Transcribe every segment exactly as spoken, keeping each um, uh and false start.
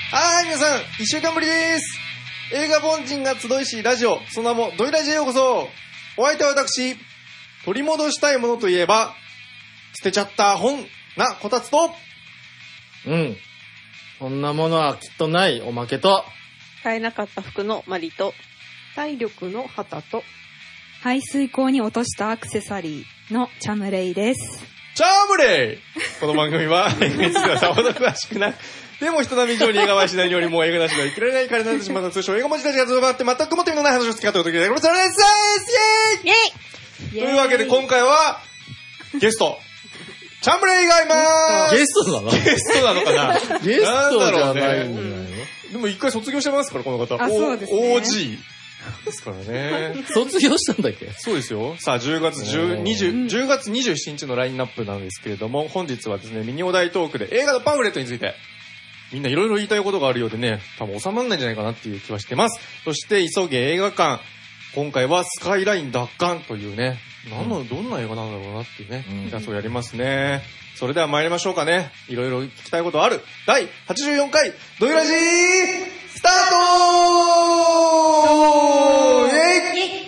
はい、皆さん、一週間ぶりです。映画凡人が集いしラジオ、その名もドイラジへようこそ。お相手は私、取り戻したいものといえば、捨てちゃった本なこたつと、 うん。そんなものはきっとないおまけと、 買えなかった服のマリと、体力の旗と、 排水口に落としたアクセサリーのチャムレイです。 チャームレイこの番組は、映画についてはさほど詳しくない。でも人並み以上に映画はしないよりも映画なしでは生きられない彼になってしまった通称映画文字たちが集まって全くもって意味のない話をしてきたということで、よろしくお願いしますイェイイェイというわけで今回は、ゲスト、チャンブレイがいまーす。 ゲストなの？ ゲストなのかな？ ゲストじゃないんじゃないの？ でも一回卒業してますから、この方。 あ、そうですね。 オージー ですからね。 卒業したんだっけ？ そうですよ。さあ、じゅうがつじゅう、にじゅう、じゅうがつにじゅうしちにちのラインナップなんですけれども、本日はですね、ミニお題トークで映画のパンフレットについて、みんないろいろ言いたいことがあるようでね、多分収まらないんじゃないかなっていう気はしてます。そして、急げ映画館。今回はスカイライン奪還というね、何の、どんな映画なんだろうなっていうね、やつをやりますね。それでは参りましょうかね。いろいろ聞きたいことある。だいはちじゅうよんかい、ドイラジー、スタートーイェイ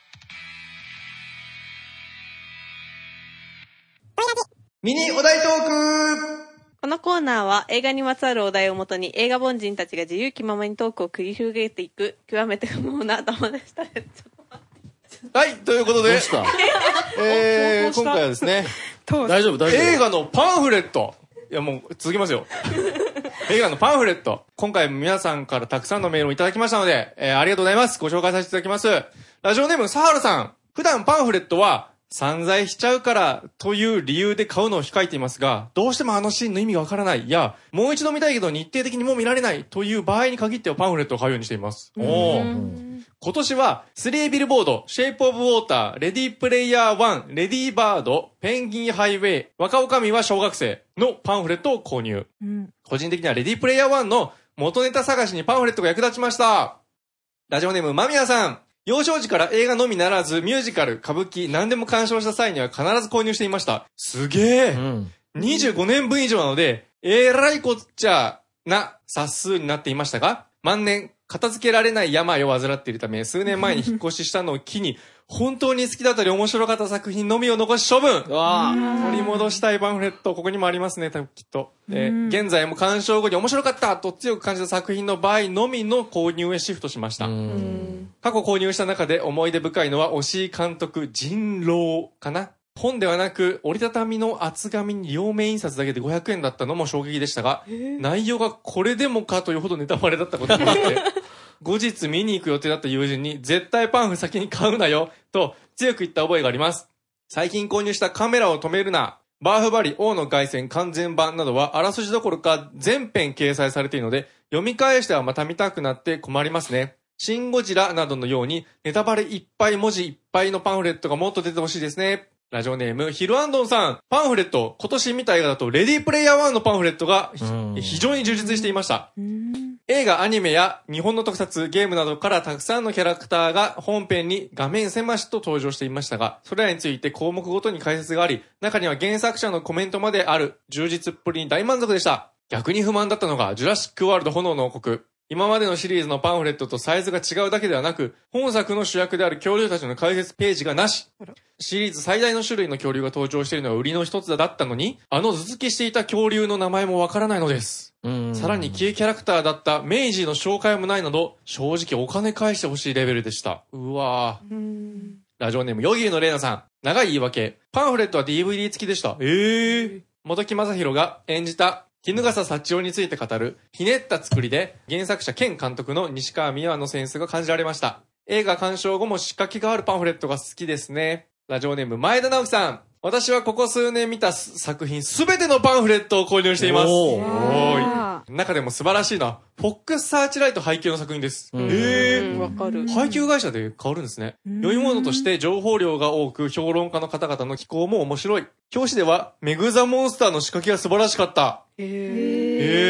ミニお題トーク。 このコーナーは映画にまつわるお題をもとに映画凡人たちが自由気ままにトークを繰り広げていく極めて不毛な頭でした。 はい、ということで、 どうした？ えー、今回はですね、 大丈夫大丈夫。 映画のパンフレット。いやもう続きますよ。映画のパンフレット。今回皆さんからたくさんのメールをいただきましたので、えー、ありがとうございます。ご紹介させていただきます。ラジオネームサハルさん。普段パンフレットは散財しちゃうからという理由で買うのを控えていますが、どうしてもあのシーンの意味がわからない。いや、もう一度見たいけど日程的にもう見られないという場合に限ってはパンフレットを買うようにしています。おー。今年は、スリービルボード、シェイプオブウォーター、レディープレイヤーワン、レディーバード、ペンギンハイウェイ、若女将は小学生のパンフレットを購入。うん、個人的にはレディープレイヤーワンの元ネタ探しにパンフレットが役立ちました。ラジオネーム、間宮さん。幼少時から映画のみならず、ミュージカル、歌舞伎、何でも鑑賞した際には必ず購入していました。すげえ、うん、にじゅうごねんぶん以上なので、えらいこっちゃな冊数になっていましたが、万年、片付けられない病を患っているため、数年前に引っ越ししたのを機に、本当に好きだったり面白かった作品のみを残し処分。わー、取り戻したいパンフレット、ここにもありますね、多分きっと。えー、現在も鑑賞後に面白かったと強く感じた作品の場合のみの購入へシフトしました。過去購入した中で思い出深いのは、押井監督、人狼かな。本ではなく、折りたたみの厚紙に両面印刷だけでごひゃくえんだったのも衝撃でしたが、内容がこれでもかというほどネタバレだったこともあって、後日見に行く予定だった友人に、絶対パンフ先に買うなよ、と強く言った覚えがあります。最近購入したカメラを止めるな、バーフバリ王の凱旋完全版などはあらすじどころか全編掲載されているので、読み返してはまた見たくなって困りますね。シンゴジラなどのようにネタバレいっぱい文字いっぱいのパンフレットがもっと出てほしいですね。ラジオネーム、ヒルアンドンさん。パンフレット、今年見た映画だと、レディープレイヤーワンのパンフレットが非常に充実していました。映画、アニメや日本の特撮、ゲームなどからたくさんのキャラクターが本編に画面狭しと登場していましたが、それらについて項目ごとに解説があり、中には原作者のコメントまである充実っぷりに大満足でした。逆に不満だったのが、ジュラシックワールド炎の王国。今までのシリーズのパンフレットとサイズが違うだけではなく、本作の主役である恐竜たちの解説ページがなし。シリーズ最大の種類の恐竜が登場しているのは売りの一つだったのに、あの頭突きしていた恐竜の名前もわからないのです。さらに消えキャラクターだったメイジーの紹介もないなど、正直お金返してほしいレベルでした。うわぁ。ラジオネーム、ヨギーのレイナさん。長い言い訳。パンフレットは ディーブイディー 付きでした。えー。本木正宏が演じた、衣笠幸男について語る、ひねった作りで、原作者兼監督の西川美和のセンスが感じられました。映画鑑賞後も仕掛けがあるパンフレットが好きですね。ラジオネーム、前田直樹さん。私はここ数年見た作品すべてのパンフレットを購入しています。おー。おーい。中でも素晴らしいのは、フォックスサーチライト配給の作品です。えー。 わかる。 配給会社で変わるんですね。良いものとして情報量が多く、評論家の方々の寄稿も面白い。表紙では、メグザモンスターの仕掛けが素晴らしかった。へー。へー。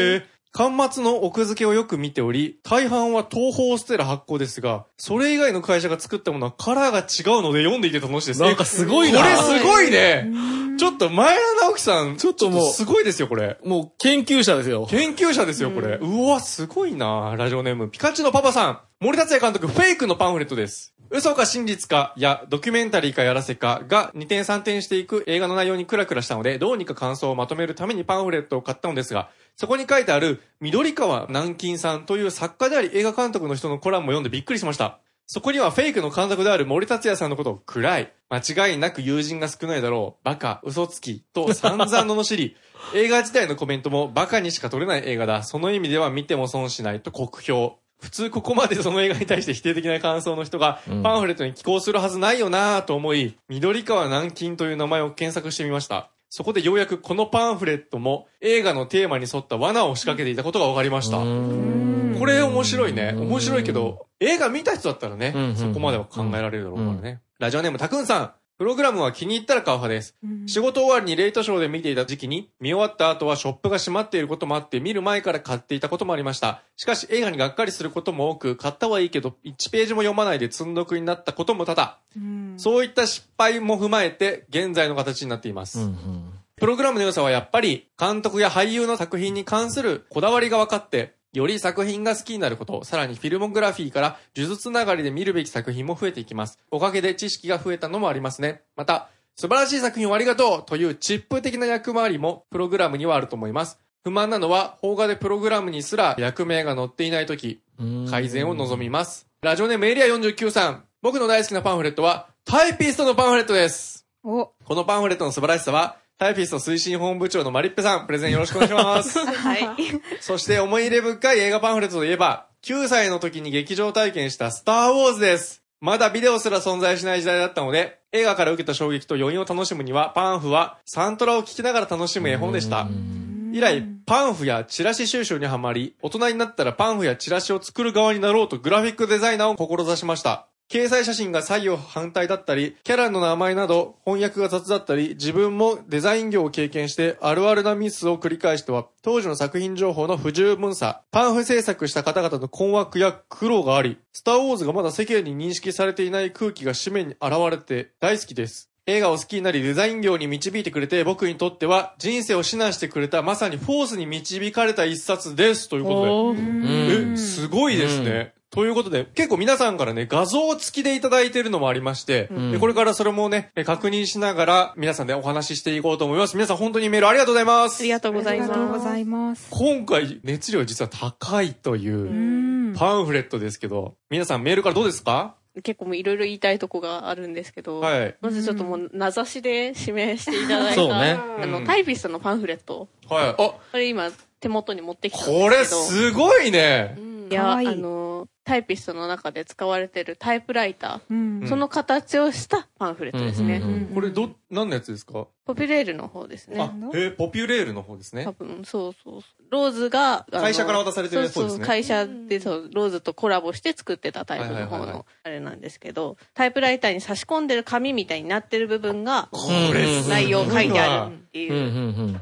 巻末の奥付けをよく見ており、大半は東宝ステラ発行ですが、それ以外の会社が作ったものはカラーが違うので読んでいて楽しいです。 なんかすごいな。 これすごいね。ちょっと前田直樹さん、 ちょっともうすごいですよ、これ。 もう研究者ですよ。 研究者ですよ、これ。うわ、すごいな。ラジオネーム、ピカチュウのパパさん。森達也監督、フェイクのパンフレットです。嘘か真実かやドキュメンタリーかやらせかがにてんさんてんしていく映画の内容にクラクラしたので、どうにか感想をまとめるためにパンフレットを買ったのですが、そこに書いてある緑川南金さんという作家であり映画監督の人のコラムを読んでびっくりしました。そこにはフェイクの監督である森達也さんのことを暗い、間違いなく友人が少ないだろう、バカ、嘘つきと散々罵り、映画自体のコメントもバカにしか撮れない映画だ。その意味では見ても損しないと酷評。普通ここまでその映画に対して否定的な感想の人がパンフレットに寄稿するはずないよなぁと思い、緑川南金という名前を検索してみました。そこでようやくこのパンフレットも映画のテーマに沿った罠を仕掛けていたことが分かりました。これ面白いね。面白いけど、映画見た人だったらね、そこまでは考えられるだろうからね。ラジオネームたくんさん。プログラムは気に入ったら買う派です。仕事終わりにレイトショーで見ていた時期に、見終わった後はショップが閉まっていることもあって、見る前から買っていたこともありました。しかし映画にがっかりすることも多く、買ったはいいけど、いちページも読まないで積んどくになったことも多々。そういった失敗も踏まえて、現在の形になっています。うんうん、プログラムの良さはやっぱり、監督や俳優の作品に関するこだわりが分かって、より作品が好きになること、さらにフィルモグラフィーから呪術つながりで見るべき作品も増えていきます。おかげで知識が増えたのもありますね。また、素晴らしい作品をありがとうというチップ的な役回りもプログラムにはあると思います。不満なのは、邦画でプログラムにすら役名が載っていないとき、改善を望みます。ラジオネームエリアよんじゅうきゅうさん。僕の大好きなパンフレットは、タイピストのパンフレットです。おこのパンフレットの素晴らしさは、タイピスト推進本部長のマリッペさん、プレゼンよろしくお願いします。はい。そして思い入れ深い映画パンフレットといえば、きゅうさいの時に劇場体験したスターウォーズです。まだビデオすら存在しない時代だったので、映画から受けた衝撃と余韻を楽しむには、パンフはサントラを聴きながら楽しむ絵本でした。以来、パンフやチラシ収集にはまり、大人になったらパンフやチラシを作る側になろうとグラフィックデザイナーを志しました。掲載写真が左右反対だったり、キャラの名前など翻訳が雑だったり、自分もデザイン業を経験してあるあるなミスを繰り返しては、当時の作品情報の不十分さ、パンフ制作した方々の困惑や苦労があり、スターウォーズがまだ世間に認識されていない空気が紙面に現れて大好きです。映画を好きになりデザイン業に導いてくれて、僕にとっては人生を指南してくれたまさにフォースに導かれた一冊です。ということで。え、すごいですね。ということで、結構皆さんからね、画像付きでいただいているのもありまして、うん、でこれからそれもね、確認しながら皆さんでお話ししていこうと思います。皆さん本当にメールありがとうございます。 ありがとうございます。 ありがとうございます。 今回熱量実は高いというパンフレットですけど、皆さんメールからどうですか？ 結構いろいろ言いたいとこがあるんですけど、はい、まずちょっともう名指しで指名していただいた、そうね、あの、タイピストのパンフレット。はい。あ、これ今手元に持ってきたんですけど。 これすごいね。 うん、いや、あの、タイピストの中で使われてるタイプライター、うん、その形をしたパンフレットですね。うんうんうん、 これど、何のやつですか？ ポピュレールの方ですね。 あ、へえ、ポピュレールの方ですね。 多分、そうそう。ローズが、 会社から渡されてるやつですね。そうそう、 会社でそう、ローズとコラボして作ってたタイプの方の、あれなんですけど、タイプライターに差し込んでる紙みたいになってる部分が、 これ内容書いてあるっていう。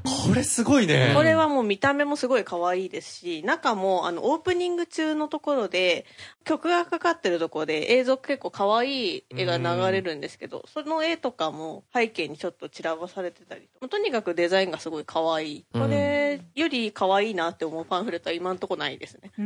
これすごいね。 これはもう見た目もすごい可愛いですし、中も、あの、オープニング中のところで、曲がかかってるところで映像結構可愛い絵が流れるんですけど、その絵とかも背景にちょっと散らばされてたりと、とにかくデザインがすごい可愛い。これより可愛いなって思うパンフレットは今んとこないですね。うん、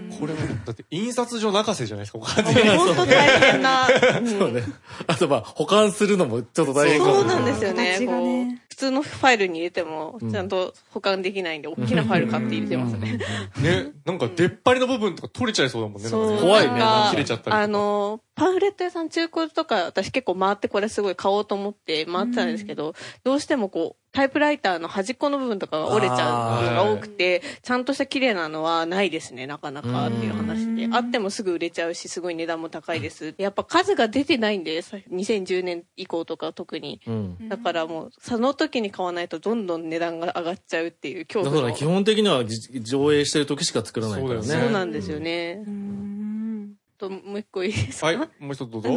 これもだって印刷所泣かせじゃないですか。 本当大変な。 そうね。あとまあ保管するのもちょっと大変かも。 そうなんですよね。ね、普通のファイルに入れてもちゃんと保管できないんで、大きなファイル買って入れてますね。 ね、なんか出っ張りの部分とか取れちゃいそうだもんね。 そう、 怖いね。切れちゃったりとか。 あのパンフレット屋さん中古とか私結構回ってこれすごい買おうと思って回ってたんですけど、どうしてもこうタイプライターの端っこの部分とかが折れちゃうのが多くて、ちゃんとした綺麗なのはないですね、なかなかっていう話で。あってもすぐ売れちゃうし、すごい値段も高いです。やっぱ数が出てないんで、にせんじゅうねん以降とか特に。うん、だからもう、その時に買わないとどんどん値段が上がっちゃうっていう恐怖の。 だから基本的には上映してる時しか作らないからね。 そうなんですよね。ともう一個いいですか？ はい、もう一つどうぞ。 あの、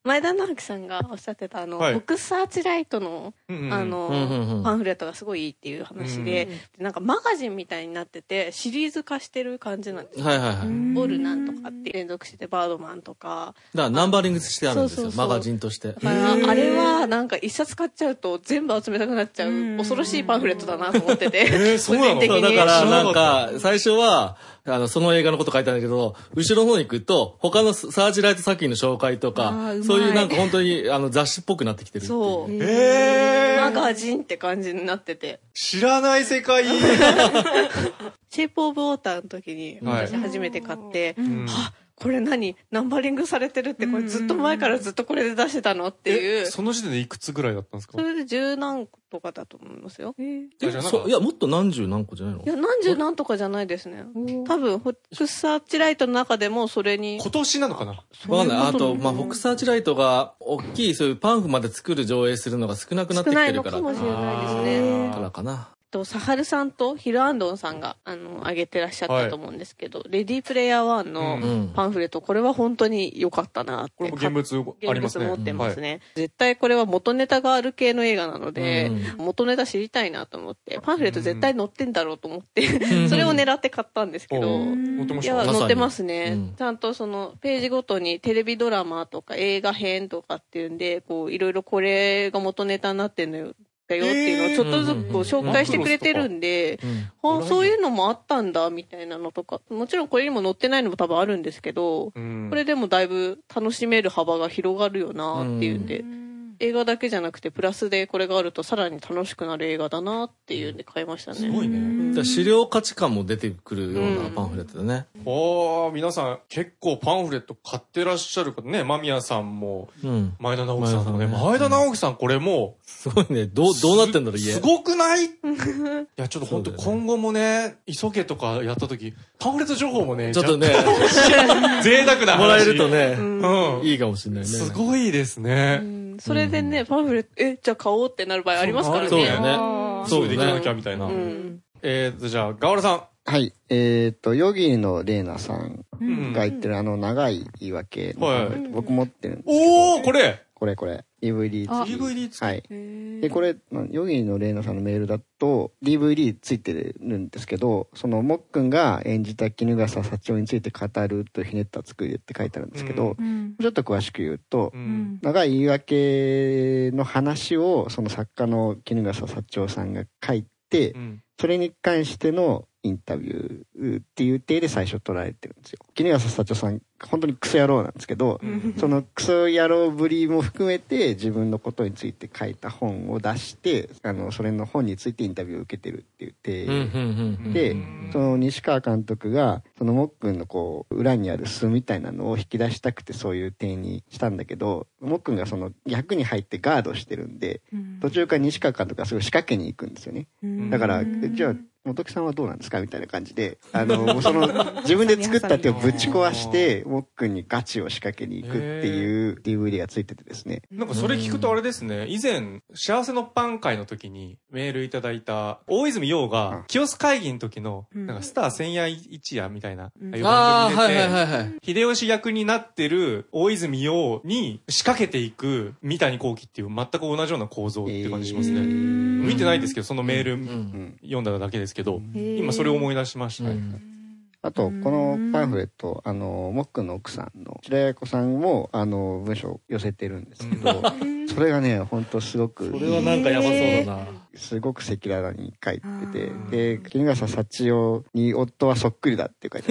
前田直樹さんがおっしゃってたあの、 はいボックスサーチライトの、 うんうんあの、 うんうんうんパンフレットがすごいいいっていう話で、でなんかマガジンみたいになっててシリーズ化してる感じなんですよ。 はいはいはい。 ボルなんとかって連続してバードマンとか。 だからナンバリングしてあるんですよ。 そうそうそうマガジンとして。 だからあれはなんか一冊買っちゃうと全部集めたくなっちゃう恐ろしいパンフレットだなと思ってて。 えーそうなの個人的にだから、なん知らか、最初は、あの、その映画のこと書いてあるんだけど、後ろの方に行くと、他のサーチライト作品の紹介とあーかうま、いそういうなんか本当に、あの、雑誌っぽくなってきてるっていう。 そう。 えー、 マガジンって感じになってて。 知らない世界。 シェイプオブウォーターの時に私初めて買って、 うんはこれ何ナンバリングされてるってこれずっと前からずっとこれで出してたのっていう。 その時点でいくつぐらいだったんですか？ それで十何個とかだと思いますよ。 えあじゃあなんかそういや、もっと何十何個じゃないのいや、何十何とかじゃないですね。多分、ホックスサーチライトの中でもそれに。 今年なのかな？ わかんない。あと、 そういうことまあ、フォックスサーチライトが、大きい、そういうパンフまで作る上映するのが少なくなって少ないきてるから。 のかもしれないですあね。 ーからかな。 と、サハルさんとヒルアンドンさんが、あの、上げてらっしゃったと思うんですけど、レディープレイヤーワンのうんパンフレット、これは本当に良かったなって。 これも現物ありますね。 現物持ってますはい。 ね。絶対これは元ネタがある系の映画なので、 う元ネタ知りたいなと思って、パンフレット絶対載ってんだろうと思って、それを狙って買ったんですけど、 おー載ってまいや、 したか？ まさに載ってますね、 うんちゃんとその、ページごとにテレビドラマとか映画編とかっていうんで、こう、いろいろこれが元ネタになってんのよ。だよっていうのをちょっとずつこう紹介してくれてるんで、 うんほんそういうのもあったんだみたいなのとか、もちろんこれにも載ってないのも多分あるんですけど、 うんこれでもだいぶ楽しめる幅が広がるよなっていうんで、映画だけじゃなくてプラスでこれがあるとさらに楽しくなる映画だなっていうんで買いましたね。 すごいね。 だから資料価値観も出てくるようなパンフレットだね。 おー、皆さん結構パンフレット買ってらっしゃる方ね、間宮さんも、 うん。 前田直樹さんとかね、 前田さんね前田直樹さんこれもう、 すごいね。どう、どうなってんだろう、家。 すごくないいや、ちょっと本当そうだよね今後もね、急げとかやった時、パンフレット情報もね、 ちょっとね、 若干贅沢な話。 もらえるとね、 うん。 いいかもしれないね。 すごいですね。 うんそれでね、パンフレット、え、じゃあ買おうってなる場合ありますからね。 そうだよね。 そそううだね。 できなきゃみたいな。 うん。 えーと、じゃあ、ガオラさん。 はい。えっ、と、ヨギのレイナさんうんが言ってるあの長い言い訳のはい僕持ってるんですけど、 おー、これこれこれ。ディーブイディー 付き。 ディーブイディー 付きはい。で、これ、ヨギのレイナさんのメールだと、ディーブイディー ついてるんですけど、その、もっくんが演じた衣笠幸男について語るとひねった作りって書いてあるんですけど、 うんちょっと詳しく言うと、 うん。 長い言い訳の話を、その作家の衣笠幸男さんが書いて、 うん。 それに関してのインタビューっていう体で最初捉えてるんですよ。衣笠幸男さん、本当にクソ野郎なんですけど、そのクソ野郎ぶりも含めて自分のことについて書いた本を出して、あの、それの本についてインタビューを受けてるっていう体うん、うん、うん。 でうん、 その西川監督が、そのもっくんのこう、裏にある巣みたいなのを引き出したくてそういう点にしたんだけど、もっくんがその役に入ってガードしてるんで、途中から西川監督がすごい仕掛けに行くんですよね。だから、じゃあ、本木さんはどうなんですかみたいな感じで、あの、もうその、自分で作った手をぶち壊して、もっくんにガチを仕掛けに行くっていう ディーブイディー がついててですね。 なんかそれ聞くとあれですね、以前、幸せのパン会の時にメールいただいた、大泉洋が、清須会議の時の、なんかスター千夜一夜みたいな、ああいうああ、はい番組に出てはいはいはい。 秀吉役になってる大泉洋に仕掛けていく三谷幸喜っていう全く同じような構造って感じしますね。見てないですけど、そのメールうん。 読んだだけですけど、今それを思い出しました。 うんあと、このパンフレット、あの、もっくんの奥さんの白谷子さんも、あの、文章を寄せてるんですけど、それがね、ほんとすごく、 それはなんかやばそうだな。 すごく赤裸々に書いてて、で、衣笠幸男に夫はそっくりだって書いて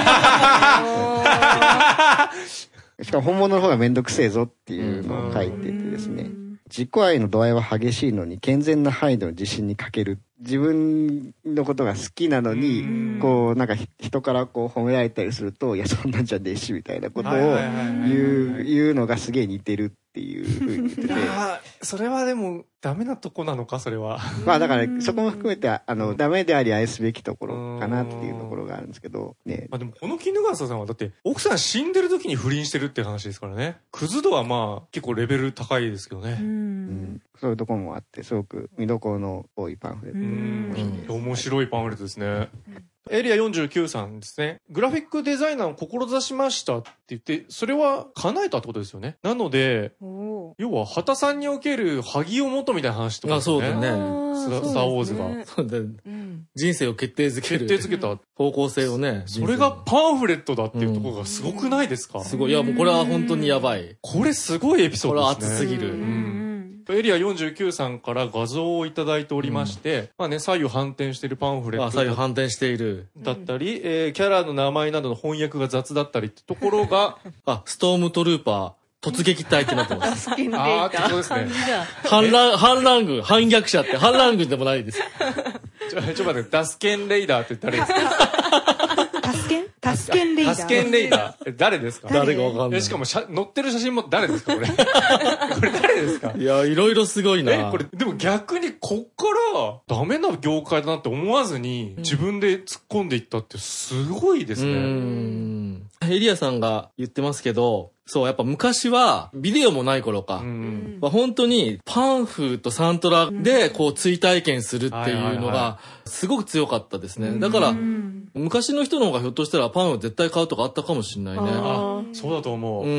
ある。しかも本物の方がめんどくせえぞっていうのを書いててですね。自己愛の度合いは激しいのに健全な範囲での自信に欠ける。自分のことが好きなのに、こう、なんか人からこう褒められたりすると、いや、そんなんじゃねえし、みたいなことを言う、言うのがすげえ似てるっていうふうに言ってて。 ああ、それはでも、ダメなとこなのか、それは。 まあだから、そこも含めて、あの、ダメであり愛すべきところかなっていうところがあるんですけど、ね。 まあでも、この衣笠さんはだって、奥さん死んでる時に不倫してるって話ですからね。クズ度はまあ、結構レベル高いですけどね。 うんそういうところもあって、すごく見どころの多いパンフレット。 うん。面白いパンフレットですね。 エリアよんじゅうきゅうさんですね。グラフィックデザイナーを志しましたって言って、それは叶えたってことですよね。なので、要は、畑さんにおける萩尾元みたいな話とかですね。 あ、そうだね。 スターウォーズが。 そうだ、うん、人生を決定づける。 決定づけた。 方向性をね。 それがパンフレットだっていうところがすごくないですか、うん、 すごい。いや、もうこれは本当にやばい。 これすごいエピソードですね。 これは熱すぎる。 うんエリアよんじゅうきゅうさんから画像をいただいておりまして、うん、まあね、左右反転しているパンフレット。 あ、左右反転している。 だったり、うん、えー、キャラの名前などの翻訳が雑だったりってところが、 あ、ストームトルーパー、突撃隊ってなってます。 ああー、そうですね。 反乱、反乱軍、反逆者って反乱軍でもないです。 ちょ、ちょっと待って、ダスケンレイダーって言ったらいいですか？ タスケンタスケンレイダー。 タスケンレイダー。え、誰ですか？ 誰かわかんない。 しかも写、載ってる写真も誰ですかこれ。これ誰ですか？ いや、いろいろすごいな。 え、これ、でも逆にこっからダメな業界だなって思わずに自分で突っ込んでいったってすごいですね。うん。 エリアさんが言ってますけど、そう、やっぱ昔は、ビデオもない頃か。うん、まあ、本当に、パンフとサントラで、こう、追体験するっていうのが、すごく強かったですね。だから、昔の人の方がひょっとしたらパンを絶対買うとかあったかもしれないね。 あ、そうだと思う。うん。うん、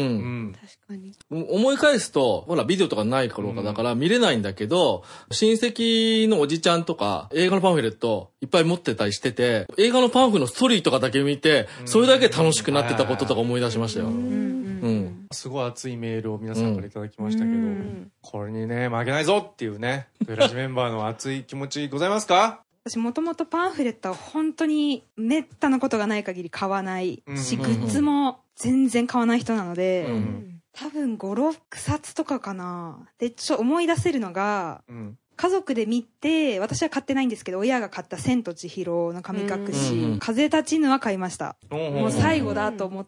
確かに。 思い返すと、ほら、ビデオとかない頃かだから見れないんだけど、親戚のおじちゃんとか、映画のパンフレットいっぱい持ってたりしてて、映画のパンフのストーリーとかだけ見て、それだけ楽しくなってたこととか思い出しましたよ。うん、 すごい熱いメールを皆さんからいただきましたけど、うん、これにね、負けないぞっていうね、トヨラジメンバーの熱い気持ちございますか？ 私もともとパンフレットは本当にめったなことがない限り買わないし、うん、グッズも全然買わない人なので、うん、多分ご、ろくさつとかかな。で、ちょっと思い出せるのが、うん家族で見て、私は買ってないんですけど、親が買った千と千尋の神隠し、うん、風立ちぬは買いました。もう最後だと思って、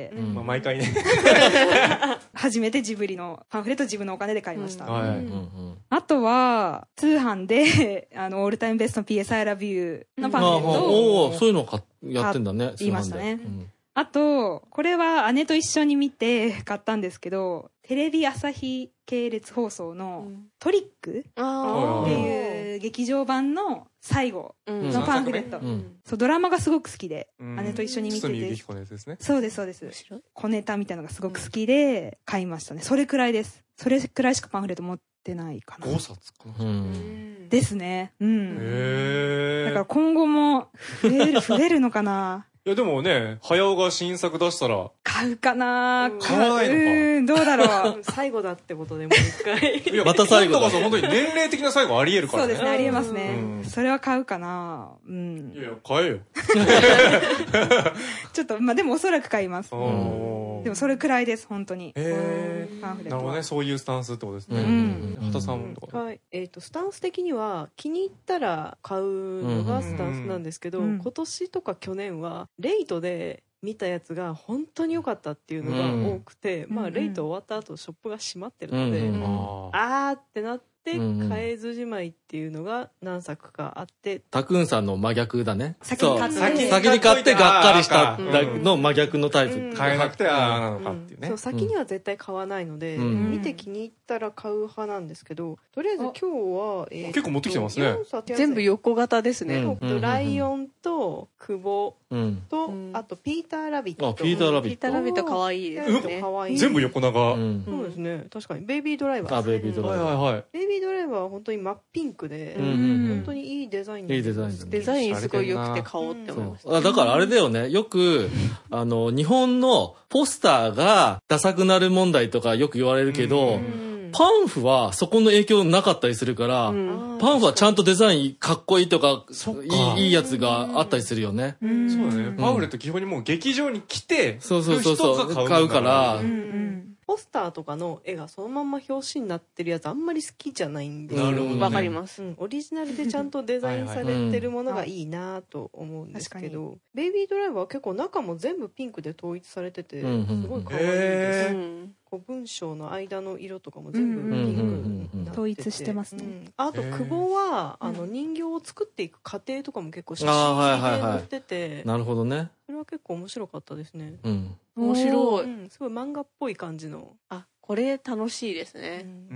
うんまあ、毎回ね。 初めてジブリのパンフレット自分のお金で買いました。うんはい、あとは、通販で、あの、オールタイムベストの ピーエスI Love You のパンフレットを、 おーそういうのをやってんだね。 言いましたね。うんあと、これは姉と一緒に見て買ったんですけど、テレビ朝日系列放送のトリックっていう劇場版の最後のパンフレット。うんうん、そう、ドラマがすごく好きで、うん、姉と一緒に見てて。 ですね、 そうです、そうです。小ネタみたいなのがすごく好きで買いましたね。それくらいです。それくらいしかパンフレット持ってないかな。 ごさつかな、うん、 ですね。うん。 へー。 だから今後も増える、増えるのかないやでもね、早尾が新作出したら。 買うかな買わないのか。 うん、どうだろう。 最後だってことでもう一回。 いや、 また最後だ。 今度こそ本当に年齢的な最後あり得るからね。 そうですね、あり得ますね。うん、それは買うかなうん。 いやいや、買えよ。 ちょっと、まあ、でもおそらく買います。うん、でもそれくらいです、本当に。 へー。パンフレット。なるほどね、そういうスタンスってことですね。うん。畑さんとか。 はい。えっと、スタンス的には気に入ったら買うのがスタンスなんですけど、今年とか去年は、レイトで見たやつが本当に良かったっていうのが多くて、うん、まあレイト終わった後ショップが閉まってるので、うんうん、あーってなって買えずじまいっていうのが何作かあって、 タクーンさんの真逆だね。 先に買って先, 先に買ってがっかりしたの真逆のタイプ、 うん、買えなくてああなのかっていうね、 そう先には絶対買わないので、うん、見て気に入ったら買う派なんですけど、とりあえず今日は、 えー、結構持ってきてますね。 全部横型ですね、うん、ライオンと久保と、うん、あとピーターラビット。 あ、ピーターラビット。 ピーターラビット可愛いですね。可愛い。 全部横長、 うん。そうですね。確かにベイビードライバー。 あ、ベイビードライバー。 はいはいはい。 ベイビードライバーは本当に真っピンクで、うんうん、本当にいいデザイン。 いいデザイン。 デザインすごい良くて買おうって思いました。 あ、だからあれだよね。よくあの日本のポスターがダサくなる問題とかよく言われるけど。うんパンフはそこの影響なかったりするから、うん、パンフはちゃんとデザインかっこいいとか、いい、いいやつがあったりするよね。 うん、そうだね。パンフレット基本にもう劇場に来て、 そうそうそうそう、買うから。うんうんポスターとかの絵がそのまんま表紙になってるやつあんまり好きじゃないんですよ。 なるほどね。 わかります、うん。オリジナルでちゃんとデザインされてるものがいいなと思うんですけど、ベイビードライバーは結構中も全部ピンクで統一されてて、すごい可愛いです。うんこう文章の間の色とかも全部ピンクになってて、 統一してますね。うん、 あと久保はあの人形を作っていく過程とかも結構写真で載ってて、 なるほどね。 それは結構面白かったですね。 うん、 面白い、うん。すごい漫画っぽい感じの。あ、これ楽しいですね。 うん。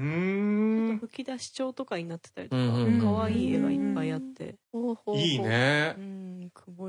ちょっと吹き出し帳とかになってたりとか、可愛い絵がいっぱいあって。 いいね。 うん、久保よ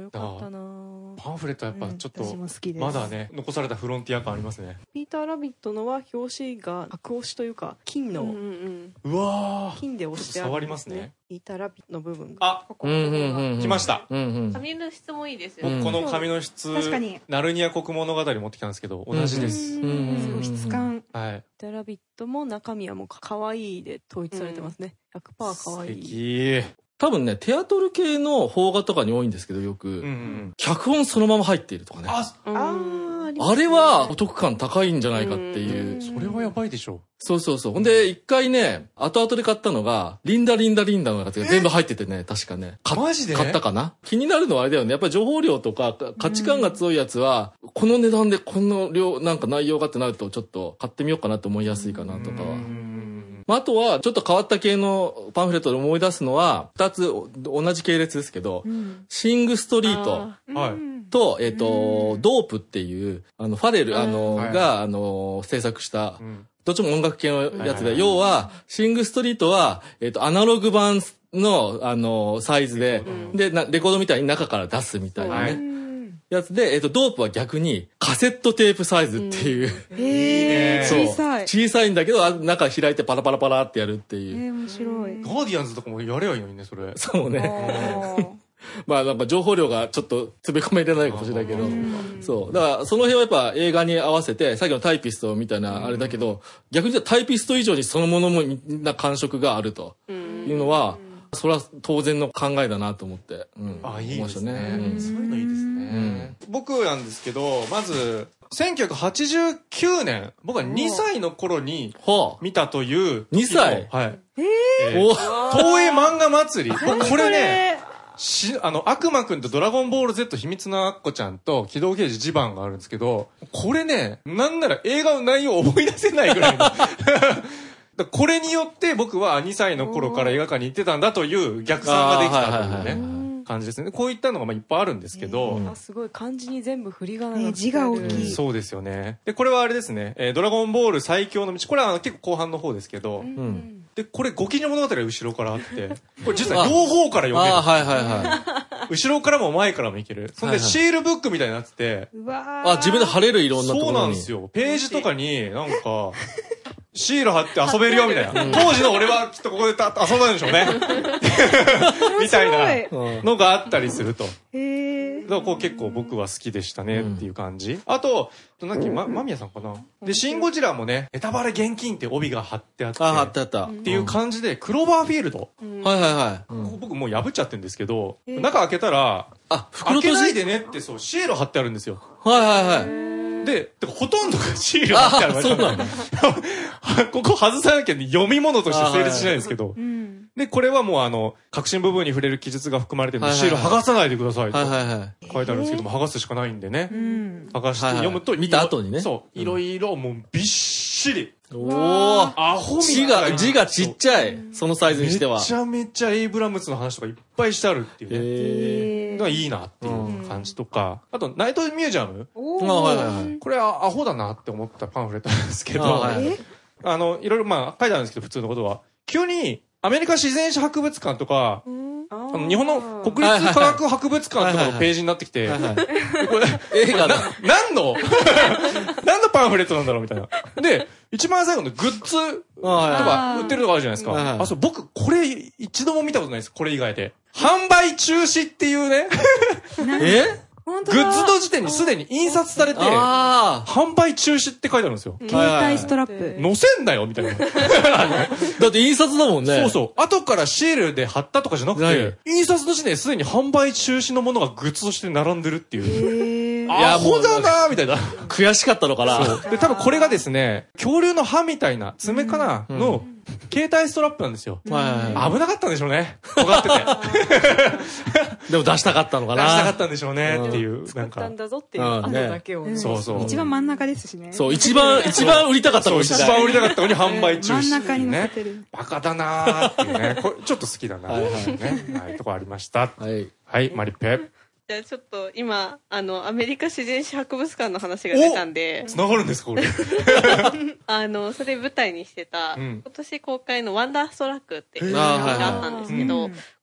よかったなぁ。 パンフレットはやっぱちょっと、 うん私も好きですまだね、残されたフロンティア感ありますね。 ピーターラビットのは表紙が白押しというか、金の、 うんうんうわー。 金で押してあるんですね。 触りますね。 ピーターラビットの部分が。 あ、 ここうんうんうんうん。 来ました。 うんうん。 紙の質もいいですよね。 うんこの紙の質、 確かにナルニア国物語持ってきたんですけど、同じです。 うんうんすごい質感。 はい。 ピーターラビットも中身はもう可愛いで統一されてますね。ひゃくパーセント可愛い。 素敵。 多分ね、テアトル系の邦画とかに多いんですけど、よく、 うんうん。 脚本そのまま入っているとかね。 あ、 うんあー、ありますねあれはお得感高いんじゃないかっていう。 それはやばいでしょ。 そうそうそう。ほんで、一回ね、後々で買ったのが、リンダリンダリンダのやつが全部入っててね、確かね。かマジで買ったかな気になるのはあれだよね。やっぱり情報量とか価値観が強いやつは、この値段でこの量、なんか内容がってなるとちょっと買ってみようかなと思いやすいかなとかは。まあ、あとは、ちょっと変わった系のパンフレットで思い出すのは、二つ同じ系列ですけど、シングストリートはい。 と、えっと、ドープっていう、あの、ファレル、あの、 はいが、あの、制作したう、ん。 どっちも音楽系のやつで、 はい要は、シングストリートは、えっと、アナログ版の、あの、サイズで、で、なレコードみたいに中から出すみたいなはねい。 やつで、えっと、ドープは逆に、カセットテープサイズっていう、 へいいねー、小さい。 小さいんだけど、あ中開いてパラパラパラってやるってえいう。 ー、面白い。 ガーディアンズとかもやればいいのにね、それ。 そうね。 あーまあなんか情報量がちょっと詰め込めれないかもしれないけど。そう。だからその辺はやっぱ映画に合わせて、さっきのタイピストみたいなあれだけど、逆に言ったらタイピスト以上にそのものもみんな感触があるというのは、それは当然の考えだなと思って。うん。 あ、いいです思いましたね。 うんそういうのいいですね。僕なんですけど、まず、せんきゅうひゃくはちじゅうきゅうねん、僕はにさいの頃にはあ。 見たという。 にさいはい。 ええーお東映漫画祭り。 ー、 これね、し、あの、悪魔くんとドラゴンボール Z 秘密のアッコちゃんと機動刑事ジバンがあるんですけど、これね、なんなら映画の内容を思い出せないぐらいの。だこれによって僕はにさいの頃から映画館に行ってたんだという逆算ができたというあーはいはいはいね、感じですね。こういったのがまあいっぱいあるんですけど、 あ、すごい漢字に全部振り仮名がね字が大きいそうですよね。で、これはあれですね、えードラゴンボール最強の道。これはあの結構後半の方ですけど、 うん。 で、これ、ご近所物語が後ろからあって、これ実は両方から読めるああ、。はいはいはい。 後ろからも前からもいける。そんで、 はいはいシールブックみたいになってて、 うわーあ、自分で貼れるいろんなところに。 そうなんですよ。ページとかに、なんか、シール貼って遊べるよみたいな。当時の俺はきっとここでた遊んだんでしょうね。みたいなうんのがあったりすると。 へーだからこう結構僕は好きでしたねっていう感じ。あと、なんだっけ、ま、間宮さんかな。で、シンゴジラもね、ネタバレ現金って帯が貼ってあって、 あ、貼ってあった。はっていう感じで、クローバーフィールド。 いはいはい。うんここ僕もう破っちゃってるんですけど、中開けたら、 あ、 開け袋閉じないでねってそう、シール貼ってあるんですよ。 はいはいはい。 で、てかほとんどがシール貼ってあるあそうなんだここ外さなきゃ読み物として成立しないんですけど。 うんで、これはもうあの、核心部分に触れる記述が含まれてるので、 はいはいはいシール剥がさないでくださいとはいはいはい。 書いてあるんですけども、剥がすしかないんでね。 うん剥がしてはいはい読むと、 見た後にねそう、いろいろもうびっしり。 おー。 アホみたい字なが、字がちっちゃい。そのサイズにしては。 めちゃめちゃエイブラムスの話とかいっぱいしてあるっていうね。 へのがいいなっていう感じとか、あと、ナイトミュージアムー。あ、はいはいはい。 これはアホだなって思ったパンフレットなんですけど、 あはいえあの、いろいろまあ書いてあるんですけど、普通のことは。急に、アメリカ自然史博物館とか、 ああの日本の国立科学博物館とかのページになってきて、 はいはいでこれ、 映画だ。 何の何のパンフレットなんだろうみたいな。で、一番最後のグッズとか売ってるとこあるじゃないですか。 はいはいあ、そう、僕、これ一度も見たことないです。これ以外で。販売中止っていうね、 えグ本当だッズの時点にすでに印刷されて、 あ販売中止って書いてあるんですよ。 携帯ストラップ載せんなよみたいな。 あ。だって印刷だもんね。 そうそう。後からシールで貼ったとかじゃなくないて、印刷の時点ですでに販売中止のものがグッズとして並んでるっていう。 へーいやアホだなーみたいな。 悔しかったのかな。 そう。で、多分これがですね、恐竜の歯みたいな爪かなうんの、携帯ストラップなんですよ。 はいはいは危なかったんでしょうね。尖ってて。 い。でも出したかったのかな。 出したかったんでしょうねっていう。なんか作ったん。だぞっていううんね後だけを。 そうそう。 一番真ん中ですしねそう、一番、一番売りたかったそう、 かもしれない。 一番売りたかったのに販売中止。 真ん中に乗せねてるバカだなーっていうね。これちょっと好きだなーっていうね。はい、とこありました。 はい。 はい、マリペ。 じゃあちょっと今、あの、アメリカ自然史博物館の話が出たんで、 繋がるんですか、これ。 あの、それ舞台にしてた、 うん今年公開のワンダーストラックっていう映あー画があったんですけど、 はいはいこ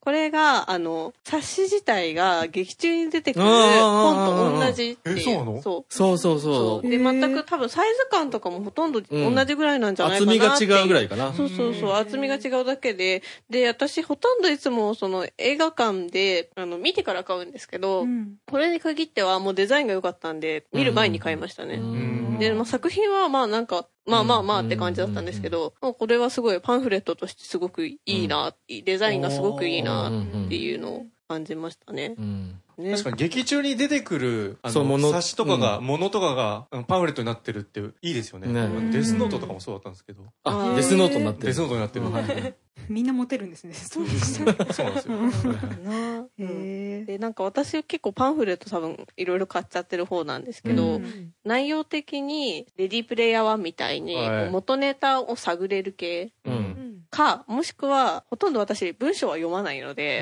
これが、あの、冊子自体が劇中に出てくる本と同じっていう。 え、そうなの？ そう。 そうそうそう。 で、全く多分サイズ感とかもほとんど同じぐらいなんじゃないかなっていう。 厚みが違うぐらいかな。 そうそうそう。厚みが違うだけで。で、私ほとんどいつもその映画館で、あの、見てから買うんですけど、うん、これに限ってはもうデザインが良かったんで、見る前に買いましたね。で、まあ、作品はまあなんか、まあまあまあって感じだったんですけど、もうこれはすごいパンフレットとしてすごくいいな、デザインがすごくいいなっていうのを感じましたね。 うんね、確かに劇中に出てくるあの冊子とかが、うん、物とかがパンフレットになってるっていいですよね。ね、デスノートとかもそうだったんですけど。 あ、デスノートになってる。 デスノートになってる。はい、 みんなモテるんですね。そうそうなんですよ。 へで、なんか私結構パンフレット多分いろいろ買っちゃってる方なんですけど、うん、内容的にレディープレイヤーワンみたいに元ネタを探れる系か、もしくはほとんど私文章は読まないので、うん、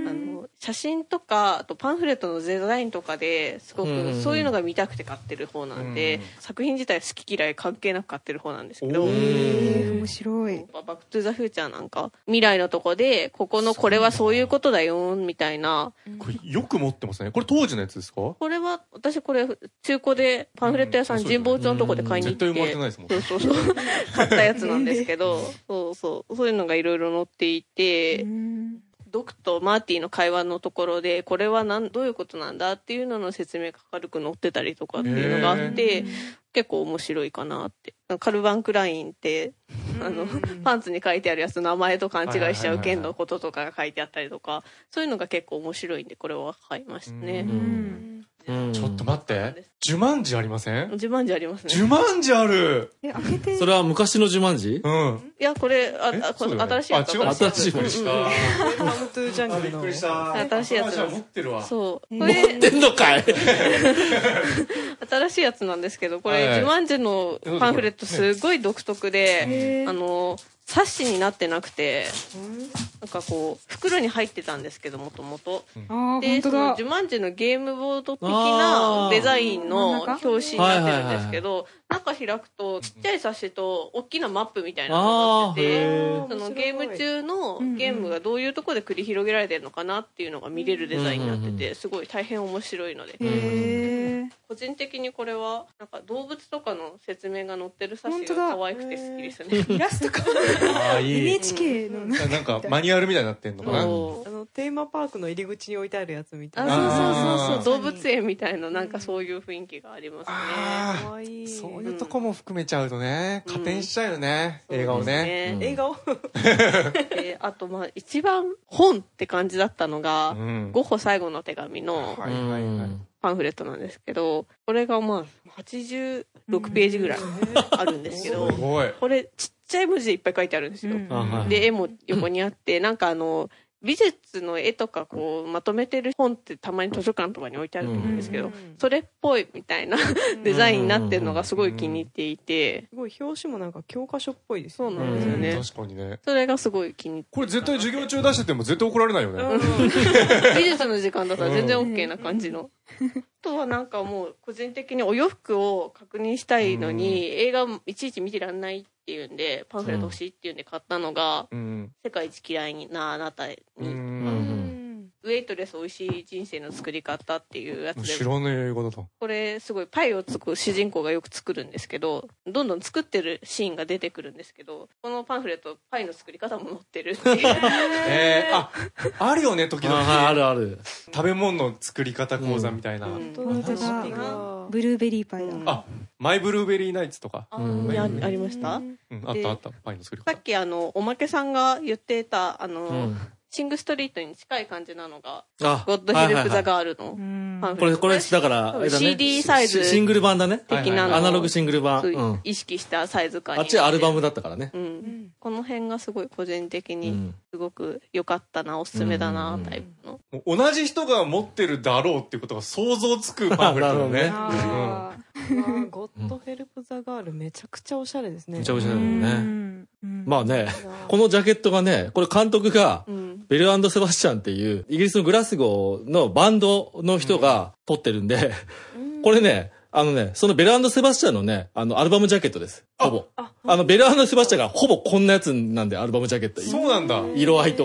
あの写真とかあとパンフレットのデザインとかですごくそういうのが見たくて買ってる方なんで、うん、作品自体好き嫌い関係なく買ってる方なんですけど、 面白い。 バックトゥザフューチャーなんか未来のとこでここのこれはそういうことだよみたいな。 これよく持ってますね。これ当時のやつですか？ これは私これ中古でパンフレット屋さん、うん、神保町のとこで買いに行って、 絶対生まれてないですもん。 そうそうそう買ったやつなんですけどそうそうそういうのがいろいろ載っていて、ドクとマーティの会話のところでこれはなんどういうことなんだっていうのの説明が軽く載ってたりとかっていうのがあって結構面白いかなって。カルバン・クラインってあのパンツに書いてあるやつ名前と勘違いしちゃう件のこととかが書いてあったりとかそういうのが結構面白いんでこれは買いましたね。 うん、ちょっと待って。ジュマンジありません？ ジュマンジありますね。 ジュマンジある。 え、開けて。 それは昔のジュマンジ？ うん。 いや、これ、あ、あこの新しいやつ。 あ、違う。新しいやつ。 した。 ウェルカムトゥージャングルの。 びっくりした。 新しいやつ。 持ってるわ。 そう。 持ってんのかい？ 新しいやつなんですけど、これ、ジュマンジのパンフレットすごい独特で、あの、冊子になってなくて、なんかこう袋に入ってたんですけどもともとでそのジュマンジのゲームボード的なデザインの表紙になってるんですけど、中開くとちっちゃい冊子と大きなマップみたいなのがなってて、そのゲーム中のゲームがどういうところで繰り広げられてるのかなっていうのが見れるデザインになってて、すごい大変面白いので、個人的にこれはなんか動物とかの説明が載ってる冊子が可愛くて好きですね。 イラストかあいいエヌエイチケー のなんかマニュアルみたいになってんのかな。あのテーマパークの入り口に置いてあるやつみたいな。 あ、そうそうそうそう、動物園みたいななんかそういう雰囲気がありますね。 かわいい。そういうとこも含めちゃうとね、加点しちゃうよね、映画をね。 映画を。 で、あとまあ一番本って感じだったのが、ゴッホ最後の手紙のパンフレットなんですけど、これがまあはちじゅうろくページぐらいあるんですけど、これちっちゃい文字でいっぱい書いてあるんですよ。で、絵も横にあって、なんかあの、美術の絵とかこうまとめてる本ってたまに図書館とかに置いてあると思うんですけど、それっぽいみたいなデザインになってるのがすごい気に入っていて、 すごい表紙もなんか教科書っぽいです。 そうなんですよね。 確かにね。 それがすごい気に入って。 これ絶対授業中出してても絶対怒られないよね。 美術の時間だったら全然 OK な感じの。あとはなんかもう個人的にお洋服を確認したいのに映画いちいち見てらんないっていうんでパンフレット欲しいっていうんで買ったのが「世界一嫌いなあなたに」ウェイトレス美味しい人生の作り方っていうやつで、 知らねえ映画だと。 これすごいパイをつく主人公がよく作るんですけど、どんどん作ってるシーンが出てくるんですけど、このパンフレットパイの作り方も載ってるっていうえー、ああるよね時々。 あるある。 食べ物の作り方講座みたいな、うん、 ブルーベリーパイだ、うん、 あマイブルーベリーナイツとかあ, あ, ありました、うん、 あったあったパイの作り方。 さっきあのおまけさんが言ってたあの、うんシングストリートに近い感じなのが、ゴッドヘルプ・ザ・ガールのパンフレット。 これ、これ、だから、あれだね、 シーディー サイズ。 シングル版だね。 的なの。 アナログシングル版。うん、意識したサイズ感に。 あっちはアルバムだったからね。 うん。この辺がすごい個人的に、すごく良かったな、おすすめだな、タイプの。 同じ人が持ってるだろうっていうことが想像つくパンフレットだね。 あゴッドヘルプ・ザ・ガールめちゃくちゃおしゃれですね。 めちゃおしゃれだよね。まあね、このジャケットがね、これ監督が、ベル&セバスチャンっていうイギリスのグラスゴーのバンドの人が撮ってるんで、これね、あのね、そのベル&セバスチャンのね、あのアルバムジャケットです。ほぼ。あのベル&セバスチャンがほぼこんなやつなんで、アルバムジャケット。 そうなんだ。 色合いとか。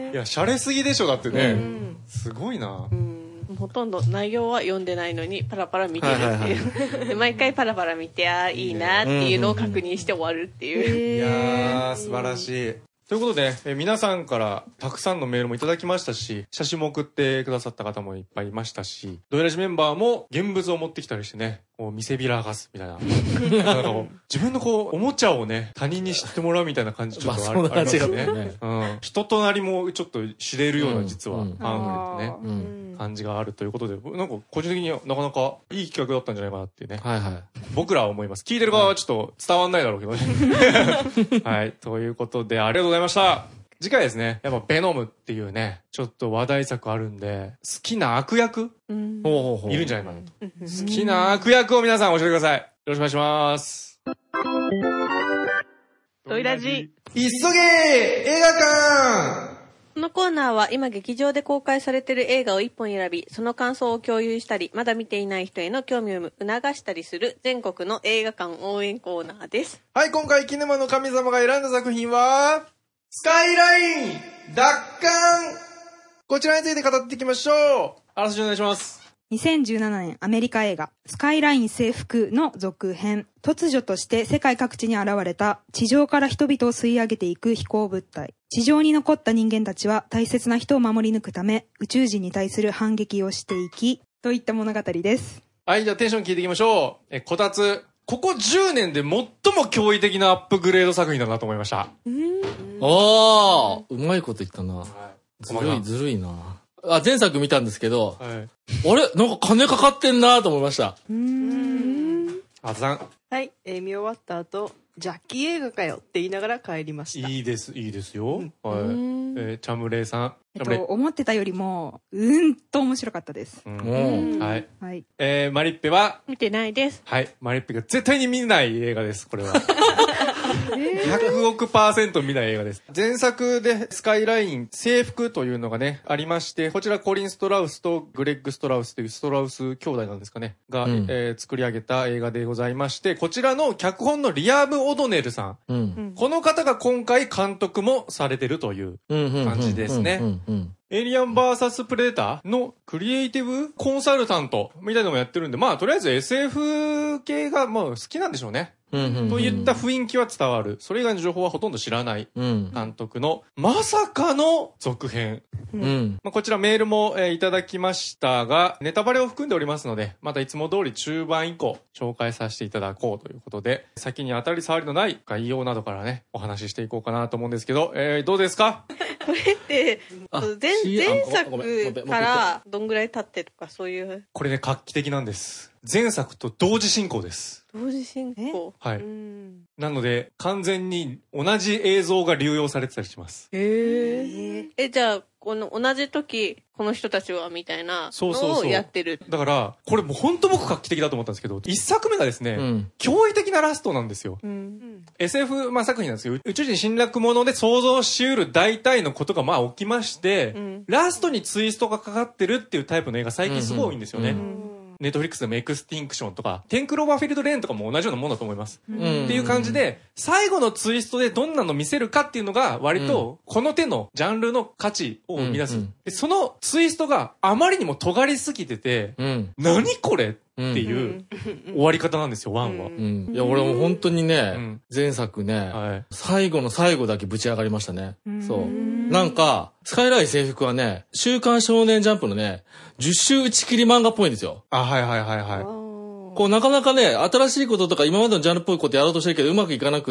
いや、洒落すぎでしょ、だってね。すごいな。 ほとんど内容は読んでないのにパラパラ見てるっていう、はいはいはい、で毎回パラパラ見てああいいなっていうのを確認して終わるっていう、 いやー素晴らしい。ということで、え皆さんからたくさんのメールもいただきましたし、写真も送ってくださった方もいっぱいいましたし、ドイラジメンバーも現物を持ってきたりしてね、こう見せびらかすみたいな。なんかこう自分のこうおもちゃをね、他人に知ってもらうみたいな感じちょっとありますよね。うん。人となりもちょっと知れるような実は、パンフレットね、うん、感じがあるということで、なんか個人的にはなかなかいい企画だったんじゃないかなっていうね。はいはい。僕らは思います。聞いてる側はちょっと伝わんないだろうけどね。はい。ということで、ありがとうございました。次回ですね、やっぱベノムっていうね、ちょっと話題作あるんで、好きな悪役、うん、いるんじゃないかなと。好きな悪役を皆さん教えてください。よろしくお願いします。 ドイラジ。 急げ映画館。 このコーナーは今劇場で公開されている映画を一本選び、その感想を共有したり、まだ見ていない人への興味を促したりする全国の映画館応援コーナーです。 はい、今回キネマの神様が選んだ作品は、スカイライン奪還。こちらについて語っていきましょう。あらすじお願いします。 にせんじゅうななねんアメリカ映画スカイライン征服の続編。突如として世界各地に現れた地上から人々を吸い上げていく飛行物体。地上に残った人間たちは大切な人を守り抜くため宇宙人に対する反撃をしていきといった物語です。 はい、じゃあテンション聞いていきましょう。え、こたつ。ここじゅうねんで最も驚異的なアップグレード作品だなと思いました。 うん。ああ、うまいこと言ったな。はい、ずるい、ずるいな。あ、前作見たんですけど、はい、あれなんか金かかってんなと思いました。うーん。 あずさん。 はい、えー、見終わった後、ジャッキー映画かよって言いながら帰りました。 いいです、いいですよ。うん、はい。えー、チャムレイさん。 えっと、思ってたよりも、うんと面白かったです。うん。 はい。はい。えー、マリッペは見てないです。 はい。マリッペが絶対に見ない映画です、これは。ひゃくおくパーセント見ない映画です。前作でスカイライン征服というのがね、ありまして、こちらコリン・ストラウスとグレッグ・ストラウスというストラウス兄弟なんですかね、が、うん、えー、作り上げた映画でございまして、こちらの脚本のリアム・オドネルさん。うん、この方が今回監督もされてるという感じですね。エイリアン ブイエス プレデターのクリエイティブコンサルタントみたいなのもやってるんで、まあとりあえず エスエフ 系がまあ好きなんでしょうね。といった雰囲気は伝わる。それ以外の情報はほとんど知らない監督のまさかの続編。うん、まあこちらメールも、えー、いただきましたが、ネタバレを含んでおりますので、またいつも通り中盤以降紹介させていただこうということで、先に当たり障りのない概要などからね、お話ししていこうかなと思うんですけど、えー、どうですか？ これって前、前作からどんぐらい経ってとかそういう。 これね、画期的なんです。前作と同時進行です。 同時進行？ はい。なので、完全に同じ映像が流用されてたりします。 へー。え、じゃあ、この同じ時、この人たちはみたいなのをやってる。 そうそうそう。だから、これもう本当僕画期的だと思ったんですけど、一作目がですね、うん、驚異的なラストなんですよ。うん、エスエフ、まあ、作品なんですけど、宇宙人侵略もので想像し得る大体のことがまあ起きまして、うん、ラストにツイストがかかってるっていうタイプの映画最近すごい多いんですよね。うんうん、ネットフリックスでもエクスティンクションとか、テンクローバーフィールドレーンとかも同じようなもんだと思います。うん、っていう感じで、最後のツイストでどんなの見せるかっていうのが、割と、この手のジャンルの価値を生み出す。うんうん、でそのツイストがあまりにも尖りすぎてて、うん、何これっていう終わり方なんですよ、ワンは。うん、 いや、俺も本当にね、うん、前作ね、はい、最後の最後だけぶち上がりましたね。そう。なんか、スカイライン制服はね、週刊少年ジャンプのね、じゅっ週打ち切り漫画っぽいんですよ。 あ、はいはいはいはい。 こう、なかなかね、新しいこととか今までのジャンルっぽいことやろうとしてるけどうまくいかなくって、